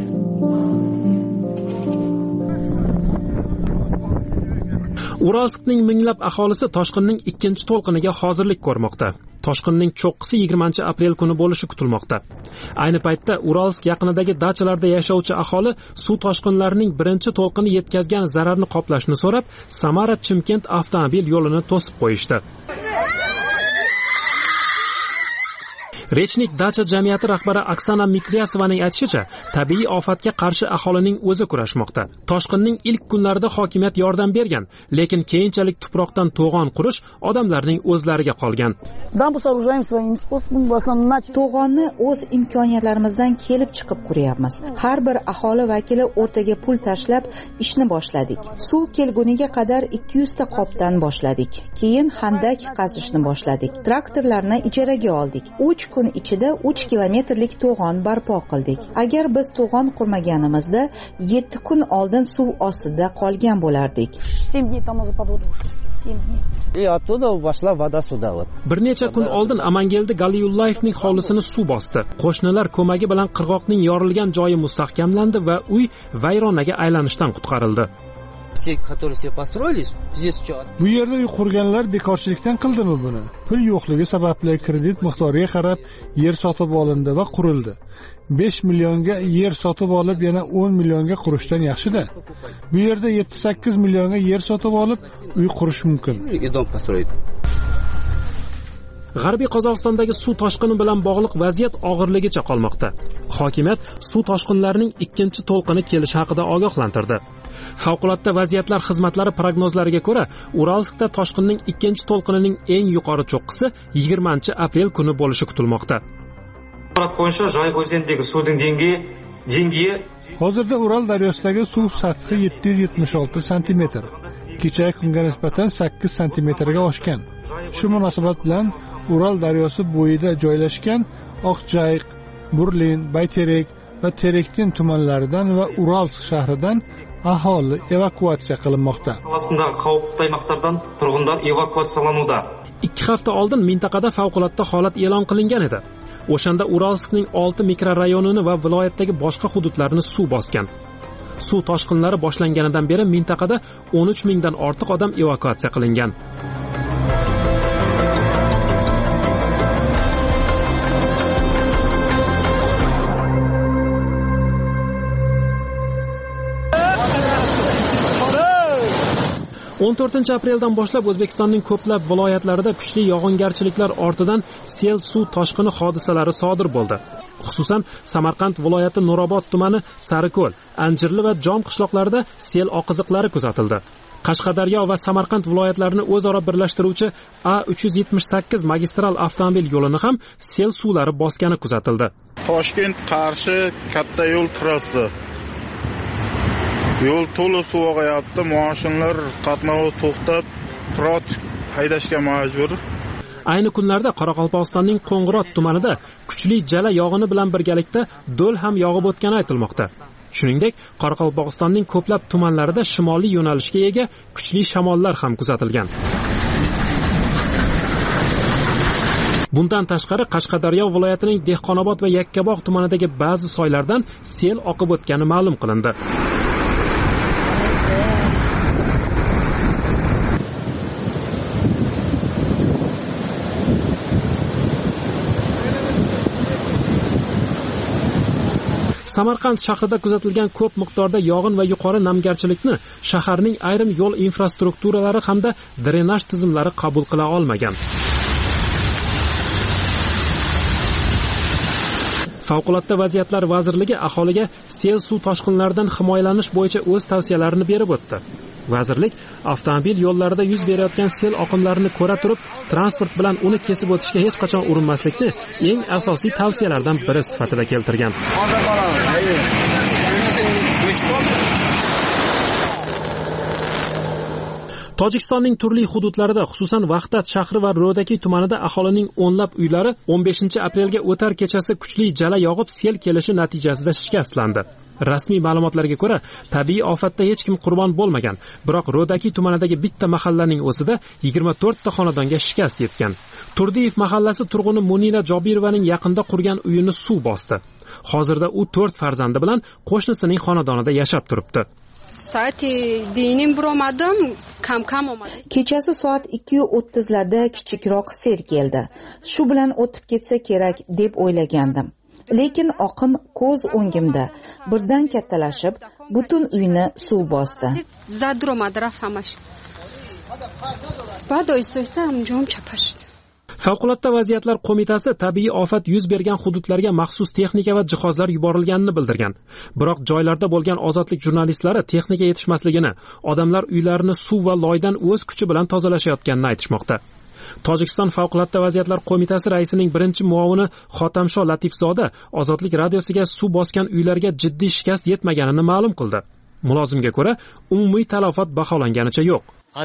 [SPEAKER 3] Uralskning minglab aholisi toshqinning ikkinchi to'lqiniga hozirlik ko'rmoqda. Toshqinning cho'qqisi yigirmanchi aprel kuni bo'lishi kutilmoqda. Ayni paytda Uralsk yaqinidagi dachalarda yashovchi aholi suv toshqinlarining birinchi to'lqini yetkazgan zararni qoplashni so'rab, Samara-Chimkent avtomobil yo'lini to'sib qo'yishdi. Rechnik dacha jamiyati rahbari Oksana Mikryasovaning aytishicha, tabiiy ofatga qarshi aholining o'zi kurashmoqda. Toshqinning ilk kunlarida hokimiyat yordam bergan, lekin keyinchalik tuproqdan to'g'on qurish odamlarning o'zlariga qolgan.
[SPEAKER 7] To'g'onni o'z imkoniyatlarimizdan kelib chiqib quryapmiz. Har bir aholi vakili o'rtaga pul tashlab ishni boshladik. Suv kelguniga qadar ikki yuz ta qopdan boshladik. Keyin xandak qazishni boshladik. Traktorlarni ijaraga oldik. uch kun ichida uch kilometrlik to'g'on barpo qildik. Agar biz to'g'on qurmaganimizda yetti kun oldin suv ostida qolgan bo'lardik.
[SPEAKER 3] Bir necha kun oldin Amangeldi Galiyullayevning hovlisini suv bosdi. Qo'shnilar ko'magi bilan qirg'oqning yorilgan joyi mustahkamlandi va uy vayronaga aylanishdan qutqarildi.
[SPEAKER 6] Bu yerda uy qurganlar bekorchilikdan qildimi buni? Pul yo'qligi sababli kredit miqdoriga qarab yer sotib olindi va qurildi. besh millionga yer sotib olib yana o'n millionga qurishdan yaxshi-da. Bu yerda yetti sakkiz millionga yer sotib olib uy qurish mumkin.
[SPEAKER 3] G'arbiy Qozog'istondagi suv toshqini bilan bog'liq vaziyat og'irligicha qolmoqda. Hokimiyat suv toshqinlarining ikkinchi to'lqini kelishi haqida ogohlantirdi. Favqulodda vaziyatlar xizmatlari prognozlariga ko'ra, Uralskda toshqinning ikkinchi to'lqinining eng yuqori cho'qqisi yigirmanchi aprel kuni bo'lishi kutilmoqda.
[SPEAKER 9] bo'yicha Jayq o'zendagi suvning dengiyi dengiyi
[SPEAKER 6] hozirda Ural daryosidagi suv sathi yetti yuz yetmish olti santimetr. Kechagi kunga nisbatan sakkiz santimetrga oshgan. Shu munosabat bilan Ural daryosi bo'yida joylashgan Oqjayq, Burlin, Bayterek va Terektin tumanlaridan va Uralsk shahridan aholi evakuatsiya qilinmoqda.
[SPEAKER 9] Aslidagi xavfli tarmoqlardan turg'unlar evakuatsiyalanmoqda.
[SPEAKER 3] ikki hafta oldin mintaqada favqulodda holat e'lon qilingan edi. O'shanda Uralskning olti mikrorayonini va viloyatdagi boshqa hududlarni suv bosgan. Suv toshqinlari boshlanganidan beri mintaqada o'n uch mingdan ortiq odam evakuatsiya qilingan. o'n to'rtinchi apreldan boshlab O'zbekistonning ko'plab viloyatlarida kuchli yog'ingarchiliklar ortidan sel suv toshqini hodisalari sodir bo'ldi. Xususan, Samarqand viloyati Nurobod tumani Sariko'l, Anjirli va Jom qishloqlarida sel oqiziqlari kuzatildi. Qashqadaryo va Samarqand viloyatlarini o'zaro birlashtiruvchi A uch yuz yetmish sakkiz magistral avtomobil yo'lini ham sel suvlari bosgani kuzatildi.
[SPEAKER 10] Toshkent Qarshi katta yo'l trassasi. Yo'l to'la suv og'ayapti, mashinlar qatnovi to'xtab, trot haydashga majbur.
[SPEAKER 3] Ayni kunlarda Qoraqalpog'istonning Qo'ng'irot tumanida kuchli jala yog'ini bilan birgalikda do'l ham yog'ib o'tgani aytilmoqda. Shuningdek, Qoraqalpog'istonning ko'plab tumanlarida shimoliy yo'nalishga ega kuchli shamollar ham kuzatilgan. Bundan tashqari Qashqadaryo viloyatining Dehqonobod va Yakkabog' tumanidagi ba'zi soylardan sel oqib o'tgani ma'lum qilindi. Samarqand shahrida kuzatilgan ko'p miqdorda yog'in va yuqori namgarchilikni shaharning ayrim yo'l infrastrukturalari hamda drenaj tizimlari qabul qila olmagan. Favqulodda vaziyatlar vazirligi aholiga sel suv toshqinlaridan himoyalanish bo'yicha o'z tavsiyalarini berib o'tdi. Vazirlik avtomobil yo'llarida yuz berayotgan sel oqimlarini ko'ra turib, transport bilan uni kesib o'tishga hech qachon urinmaslikni eng asosiy tavsiyalardan biri sifatida keltirgan. Tojikistonning turli hududlarida, xususan Vahdat shahri va Ro'daki tumanida aholining o'nlab uylari o'n beshinchi aprelga o'tar kechasi kuchli jala yog'ib sel kelishi natijasida shikastlandi. Rasmiy ma'lumotlarga ko'ra, tabiiy ofatda hech kim qurbon bo'lmagan, biroq Ro'daki tumanidagi bitta mahallaning o'zida yigirma to'rt ta xonadonga shikast yetgan. Turdiyev mahallasi turg'uni Munira Jobirovaning yaqinda qurgan uyini suv bosdi. Hozirda u to'rt farzandi bilan qo'shnisining xonadonida yashab turibdi.
[SPEAKER 7] Kechasi soat ikki o'ttiz larda kichikroq sel keldi. Shu bilan o'tib ketsa kerak deb o'ylagandim. Lekin oqim ko'z o'ngimda birdan kattalashib, butun uyni suv bosdi.
[SPEAKER 3] Favqulodda vaziyatlar qo'mitasi tabiiy ofat yuz bergan hududlarga maxsus texnika va jihozlar yuborilganini bildirgan. Biroq joylarda bo'lgan ozodlik jurnalistlari texnika yetishmasligini, odamlar uylarini suv va loydan o'z kuchi bilan tozalashayotganini aytishmoqda. Tojikiston Favqulodda vaziyatlar qo'mitasi raisining birinchi muovini Xotamsho Latifzoda ozodlik radiosiga suv bosgan uylarga jiddiy shikast yetmaganini ma'lum qildi. Mulozimga ko'ra, umumiy talafot baholanganicha yo'q.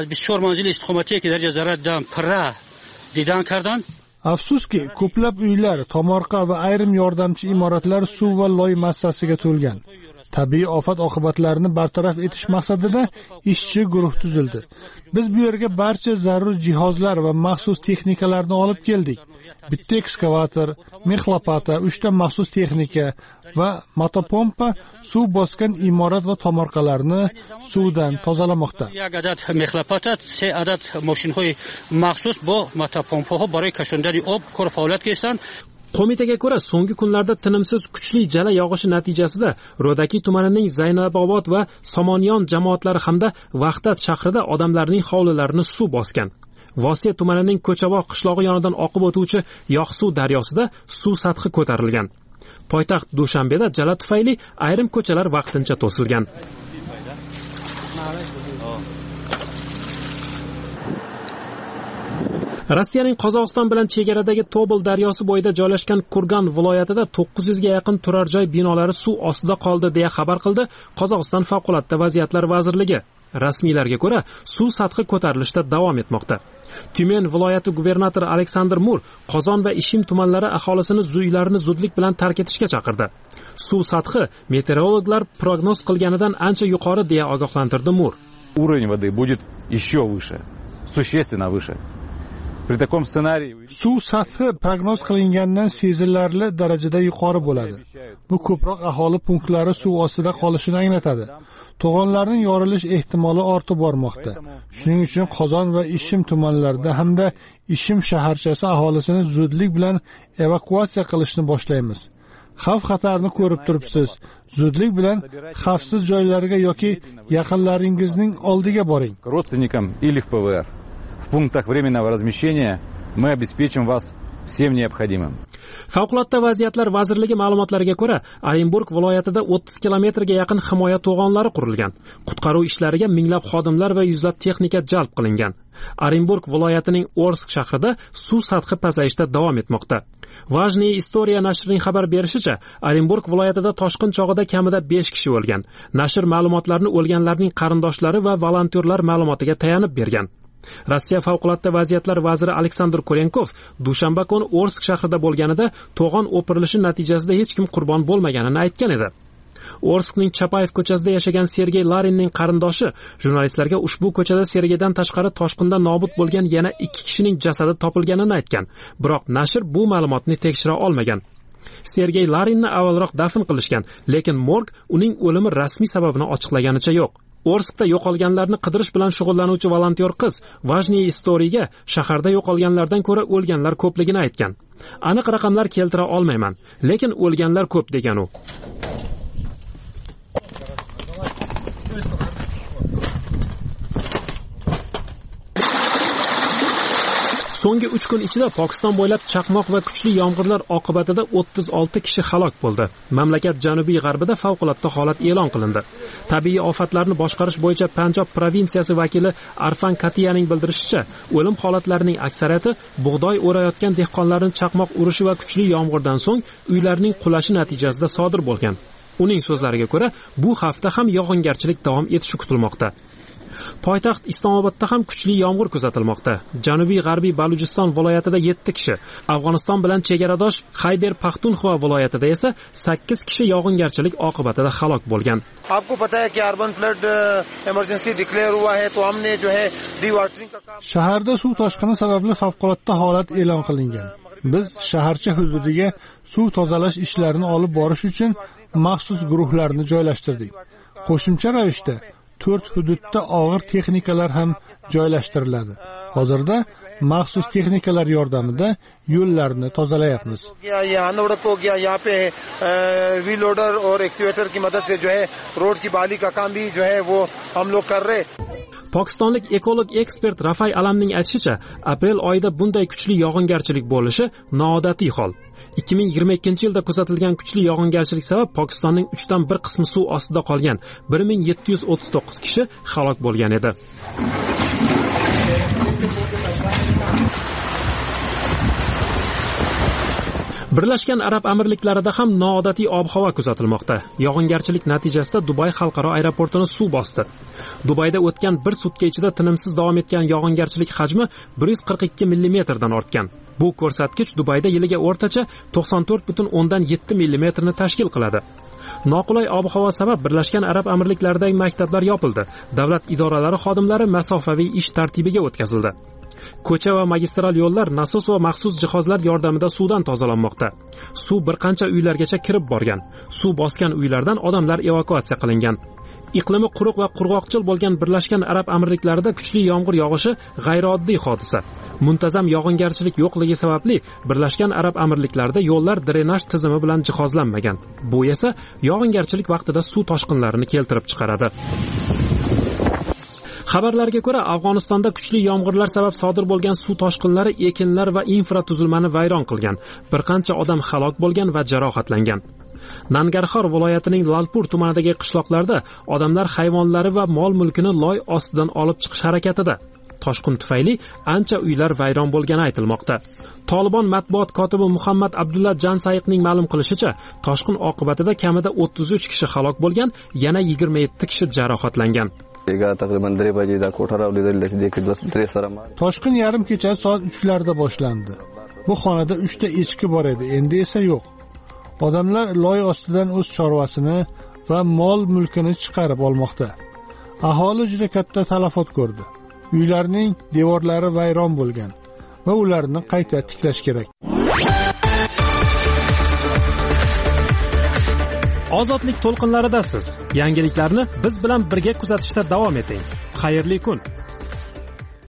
[SPEAKER 6] Afsuski, ko'plab uylar, tomorqa va ayrim yordamchi imoratlar suv va loy massasiga to'lgan. Tabiiy ofat oqibatlarini bartaraf etish maqsadida ishchi guruh tuzildi. Biz bu yerga barcha zarur jihozlar va maxsus texnikalarni olib keldik. Bitta ekskavator, mexlopata, uchta maxsus texnika va motopompa suv bosgan imorat va tomorqalarni suvdan tozalamoqda.
[SPEAKER 11] mexlopata, سه عدد ماشین‌های maxsus با motopompa برای کشاندن آب کار فعالیت کردند.
[SPEAKER 3] Qo'mitaga ko'ra, so'nggi kunlarda tinimsiz kuchli jala yog'ishi natijasida Ro'daki tumanining Zaynabobod va Somoniyon jamoatlari hamda Vahdat shahrida odamlarning hovlilarini suv bosgan. Vosiya tumanining Ko'chavoq qishlog'i yonidan oqib o'tuvchi Yoqsuv daryosida suv sathi ko'tarilgan. Poytaxt Dushanbeda jala tufayli ayrim ko'chalar vaqtincha to'silgan. Rossiyaning Qozog'iston bilan chegaradagi Tobol daryosi bo'yida joylashgan Kurgan viloyatida to'qqiz yuz ga yaqin turar joy binolari suv ostida qoldi deya xabar qildi Qozog'iston favqulodda vaziyatlar vazirligi. Rasmiylarga ko'ra, suv sathi ko'tarilishda davom etmoqda. Tyumen viloyati gubernatori Aleksandr Mur Qozon va Ishim tumanlari aholisini uylarini zudlik bilan tark etishga chaqirdi. Suv sathi meteorologlar prognoz qilganidan ancha yuqori deya ogohlantirdi Mur.
[SPEAKER 12] Уровень воды будет еще выше, существенно выше. При таком сценарии
[SPEAKER 6] suv sathi prognoz qilingandan sezilarli darajada yuqori bo'ladi. Bu ko'proq aholi punktlari suv ostida qolishini anglatadi. To'g'onlarning yorilish ehtimoli ortib bormoqda. Shuning uchun Qozon va Ishim tumanlarida hamda Ishim shaharchasi aholisini zudlik bilan evakuatsiya qilishni boshlaymiz. Xavf-xatarni ko'rib turibsiz. Zudlik bilan xavfsiz joylarga yoki yaqinlaringizning oldiga boring.
[SPEAKER 12] Родственникам или в ПВР. В пунктах временного размещения мы обеспечим вас всем необходимым.
[SPEAKER 3] Favqulodda vaziyatlar vazirligi ma'lumotlariga ko'ra, Orenburg viloyatida o'ttiz kilometrga yaqin himoya to'g'onlari qurilgan. Qutqaruv ishlariga minglab xodimlar va yuzlab texnika jalb qilingan. Orenburg viloyatining Orsk shahrida suv sathi pasayishda davom etmoqda. Vajniya Istoriya nashrining xabar berishicha, Orenburg viloyatida toshqin chog'ida kamida besh kishi o'lgan. Nashr ma'lumotlarni o'lganlarning qarindoshlari va volontyorlar ma'lumotiga tayanib bergan. Rossiya favqulodda vaziyatlar vaziri Aleksandr Korenkov dushanba kuni Orsk shahrida bo'lganida to'g'on o'pirilishi natijasida hech kim qurbon bo'lmaganini aytgan edi. Orskning Chapayev ko'chasida yashagan Sergey Larinning qarindoshi jurnalistlarga ushbu ko'chada Sergeydan tashqari toshqinda nobud bo'lgan yana ikki kishining jasadi topilganini aytgan. Biroq nashr bu ma'lumotni tekshira olmagan. Sergey Larinni avvalroq dafn qilishgan, lekin morg uning o'limi rasmiy sababini ochiqlaganicha yo'q. Orskda yo'qolganlarni qidirish bilan shug'ullanuvchi volontyor qiz Vajniya Istoriyaga shaharda yo'qolganlardan ko'ra o'lganlar ko'pligini aytgan. Aniq raqamlar keltira olmayman, lekin o'lganlar ko'p degan u. So'nggi uch kun ichida Pokiston bo'ylab chaqmoq va kuchli yomg'irlar oqibatida o'ttiz olti kishi halok bo'ldi. Mamlakat janubiy g'arbida favqulodda holat e'lon qilindi. Tabiiy ofatlarni boshqarish bo'yicha Panjob provinsiyasi vakili Arfan Katiyaning bildirishicha, o'lim holatlarining aksariyati bug'doy o'rayotgan dehqonlarning chaqmoq urishi va kuchli yomg'irdan so'ng uylarning qulashi natijasida sodir bo'lgan. Uning so'zlariga ko'ra, bu hafta ham yog'ingarchilik davom etishi kutilmoqda. Poytaxt Islomobodda ham kuchli yomg'ir kuzatilmoqda. Janubiy g'arbiy Balujiston viloyatida yetti kishi, Afg'oniston bilan chegaradosh Xayber Paxtunxva viloyatida esa sakkiz kishi yog'ingarchilik oqibatida halok bo'lgan.
[SPEAKER 13] आपको पता है कि urban flood emergency declare हुआ है तो हमने जो है डिवाटरिंग का काम
[SPEAKER 6] shaharda suv toshqini sababli favqulodda holat e'lon qilingan. Biz shaharcha hududiga suv tozalash ishlarini olib borish uchun maxsus guruhlarni joylashtirdik. Qo'shimcha ravishda to'rt hududda og'ir texnikalar ham joylashtiriladi. Hozirda maxsus texnikalar yordamida yo'llarni tozalayapmiz.
[SPEAKER 13] यहाँ हो गया यहाँ पे wheel loader और एक्सकेवेटर की मदद से जो है रोड की बाली का काम भी जो है वो हम लोग कर रहे हैं.
[SPEAKER 3] Pokistonlik ekolog ekspert Rafay Alamning aytishicha, aprel oyida bunday kuchli yog'ingarchilik bo'lishi noodatiy hol. ikki ming yigirma ikkinchi yilda kuzatilgan kuchli yog'ingarchilik sabab Pokistonning uchdan bir qismi suv ostida qolgan bir ming yetti yuz o'ttiz to'qqiz kishi halok bo'lgan edi. Birlashgan Arab Amirliklarida ham noodatiy ob-havo kuzatilmoqda. Yog'ingarchilik natijasida Dubay xalqaro aeroportini suv bosdi. Dubayda o'tgan bir sutka ichida tinimsiz davom etgan yog'ingarchilik hajmi bir yuz qirq ikki millimetrdan ortgan. Bu ko'rsatkich Dubayda yiliga o'rtacha to'qson to'rt butun o'ndan yetti millimetrni tashkil qiladi. Noqulay ob-havo sabab Birlashgan Arab Amirliklaridagi maktablar yopildi. Davlat idoralari xodimlari masofaviy ish tartibiga o'tkazildi. Ko'cha va magistral yo'llar nasos va maxsus jihozlar yordamida suvdan tozalanmoqda. Suv bir qancha uylargacha kirib borgan. Suv bosgan uylardan odamlar evakuatsiya qilingan. Iqlimi quruq va qurg'oqchil bo'lgan Birlashgan Arab Amirliklarida kuchli yomg'ir yog'ishi g'ayrioddiy hodisa. Muntazam yog'ingarchilik yo'qligi sababli Birlashgan Arab Amirliklarida yo'llar drenaj tizimi bilan jihozlanmagan. Bu esa yog'ingarchilik vaqtida suv toshqinlarini keltirib chiqaradi. Xabarlarga ko'ra, Afg'onistonda kuchli yomg'irlar sabab sodir bo'lgan suv toshqinlari ekinlar va infratuzilmani vayron qilgan. Bir qancha odam halok bo'lgan va jarohatlangan. Nangarxor viloyatining Lalpur tumanidagi qishloqlarda odamlar hayvonlari va mol-mulkini loy ostidan olib chiqish harakatida. Toshqin tufayli ancha uylar vayron bo'lgani aytilmoqda. Tolibon matbuot kotibi Muhammad Abdulla Jansayevning ma'lum qilishicha, toshqin oqibatida kamida o'ttiz uch kishi halok bo'lgan, yana yigirma yetti kishi jarohatlangan.
[SPEAKER 6] Toshqin yarim kecha soat uchlarda boshlandi. Bu xonada uchta echki bor edi, endi esa yo'q. Odamlar loy ostidan o'z chorvasini va mol-mulkini chiqarib olmoqda. Aholi juda katta talafot ko'rdi. Uylarning devorlari vayron bo'lgan va ularni qayta tiklash kerak.
[SPEAKER 3] Ozodlik to'lqinlaridasiz. Yangiliklarni biz bilan birga kuzatishda davom eting. Xayrli kun.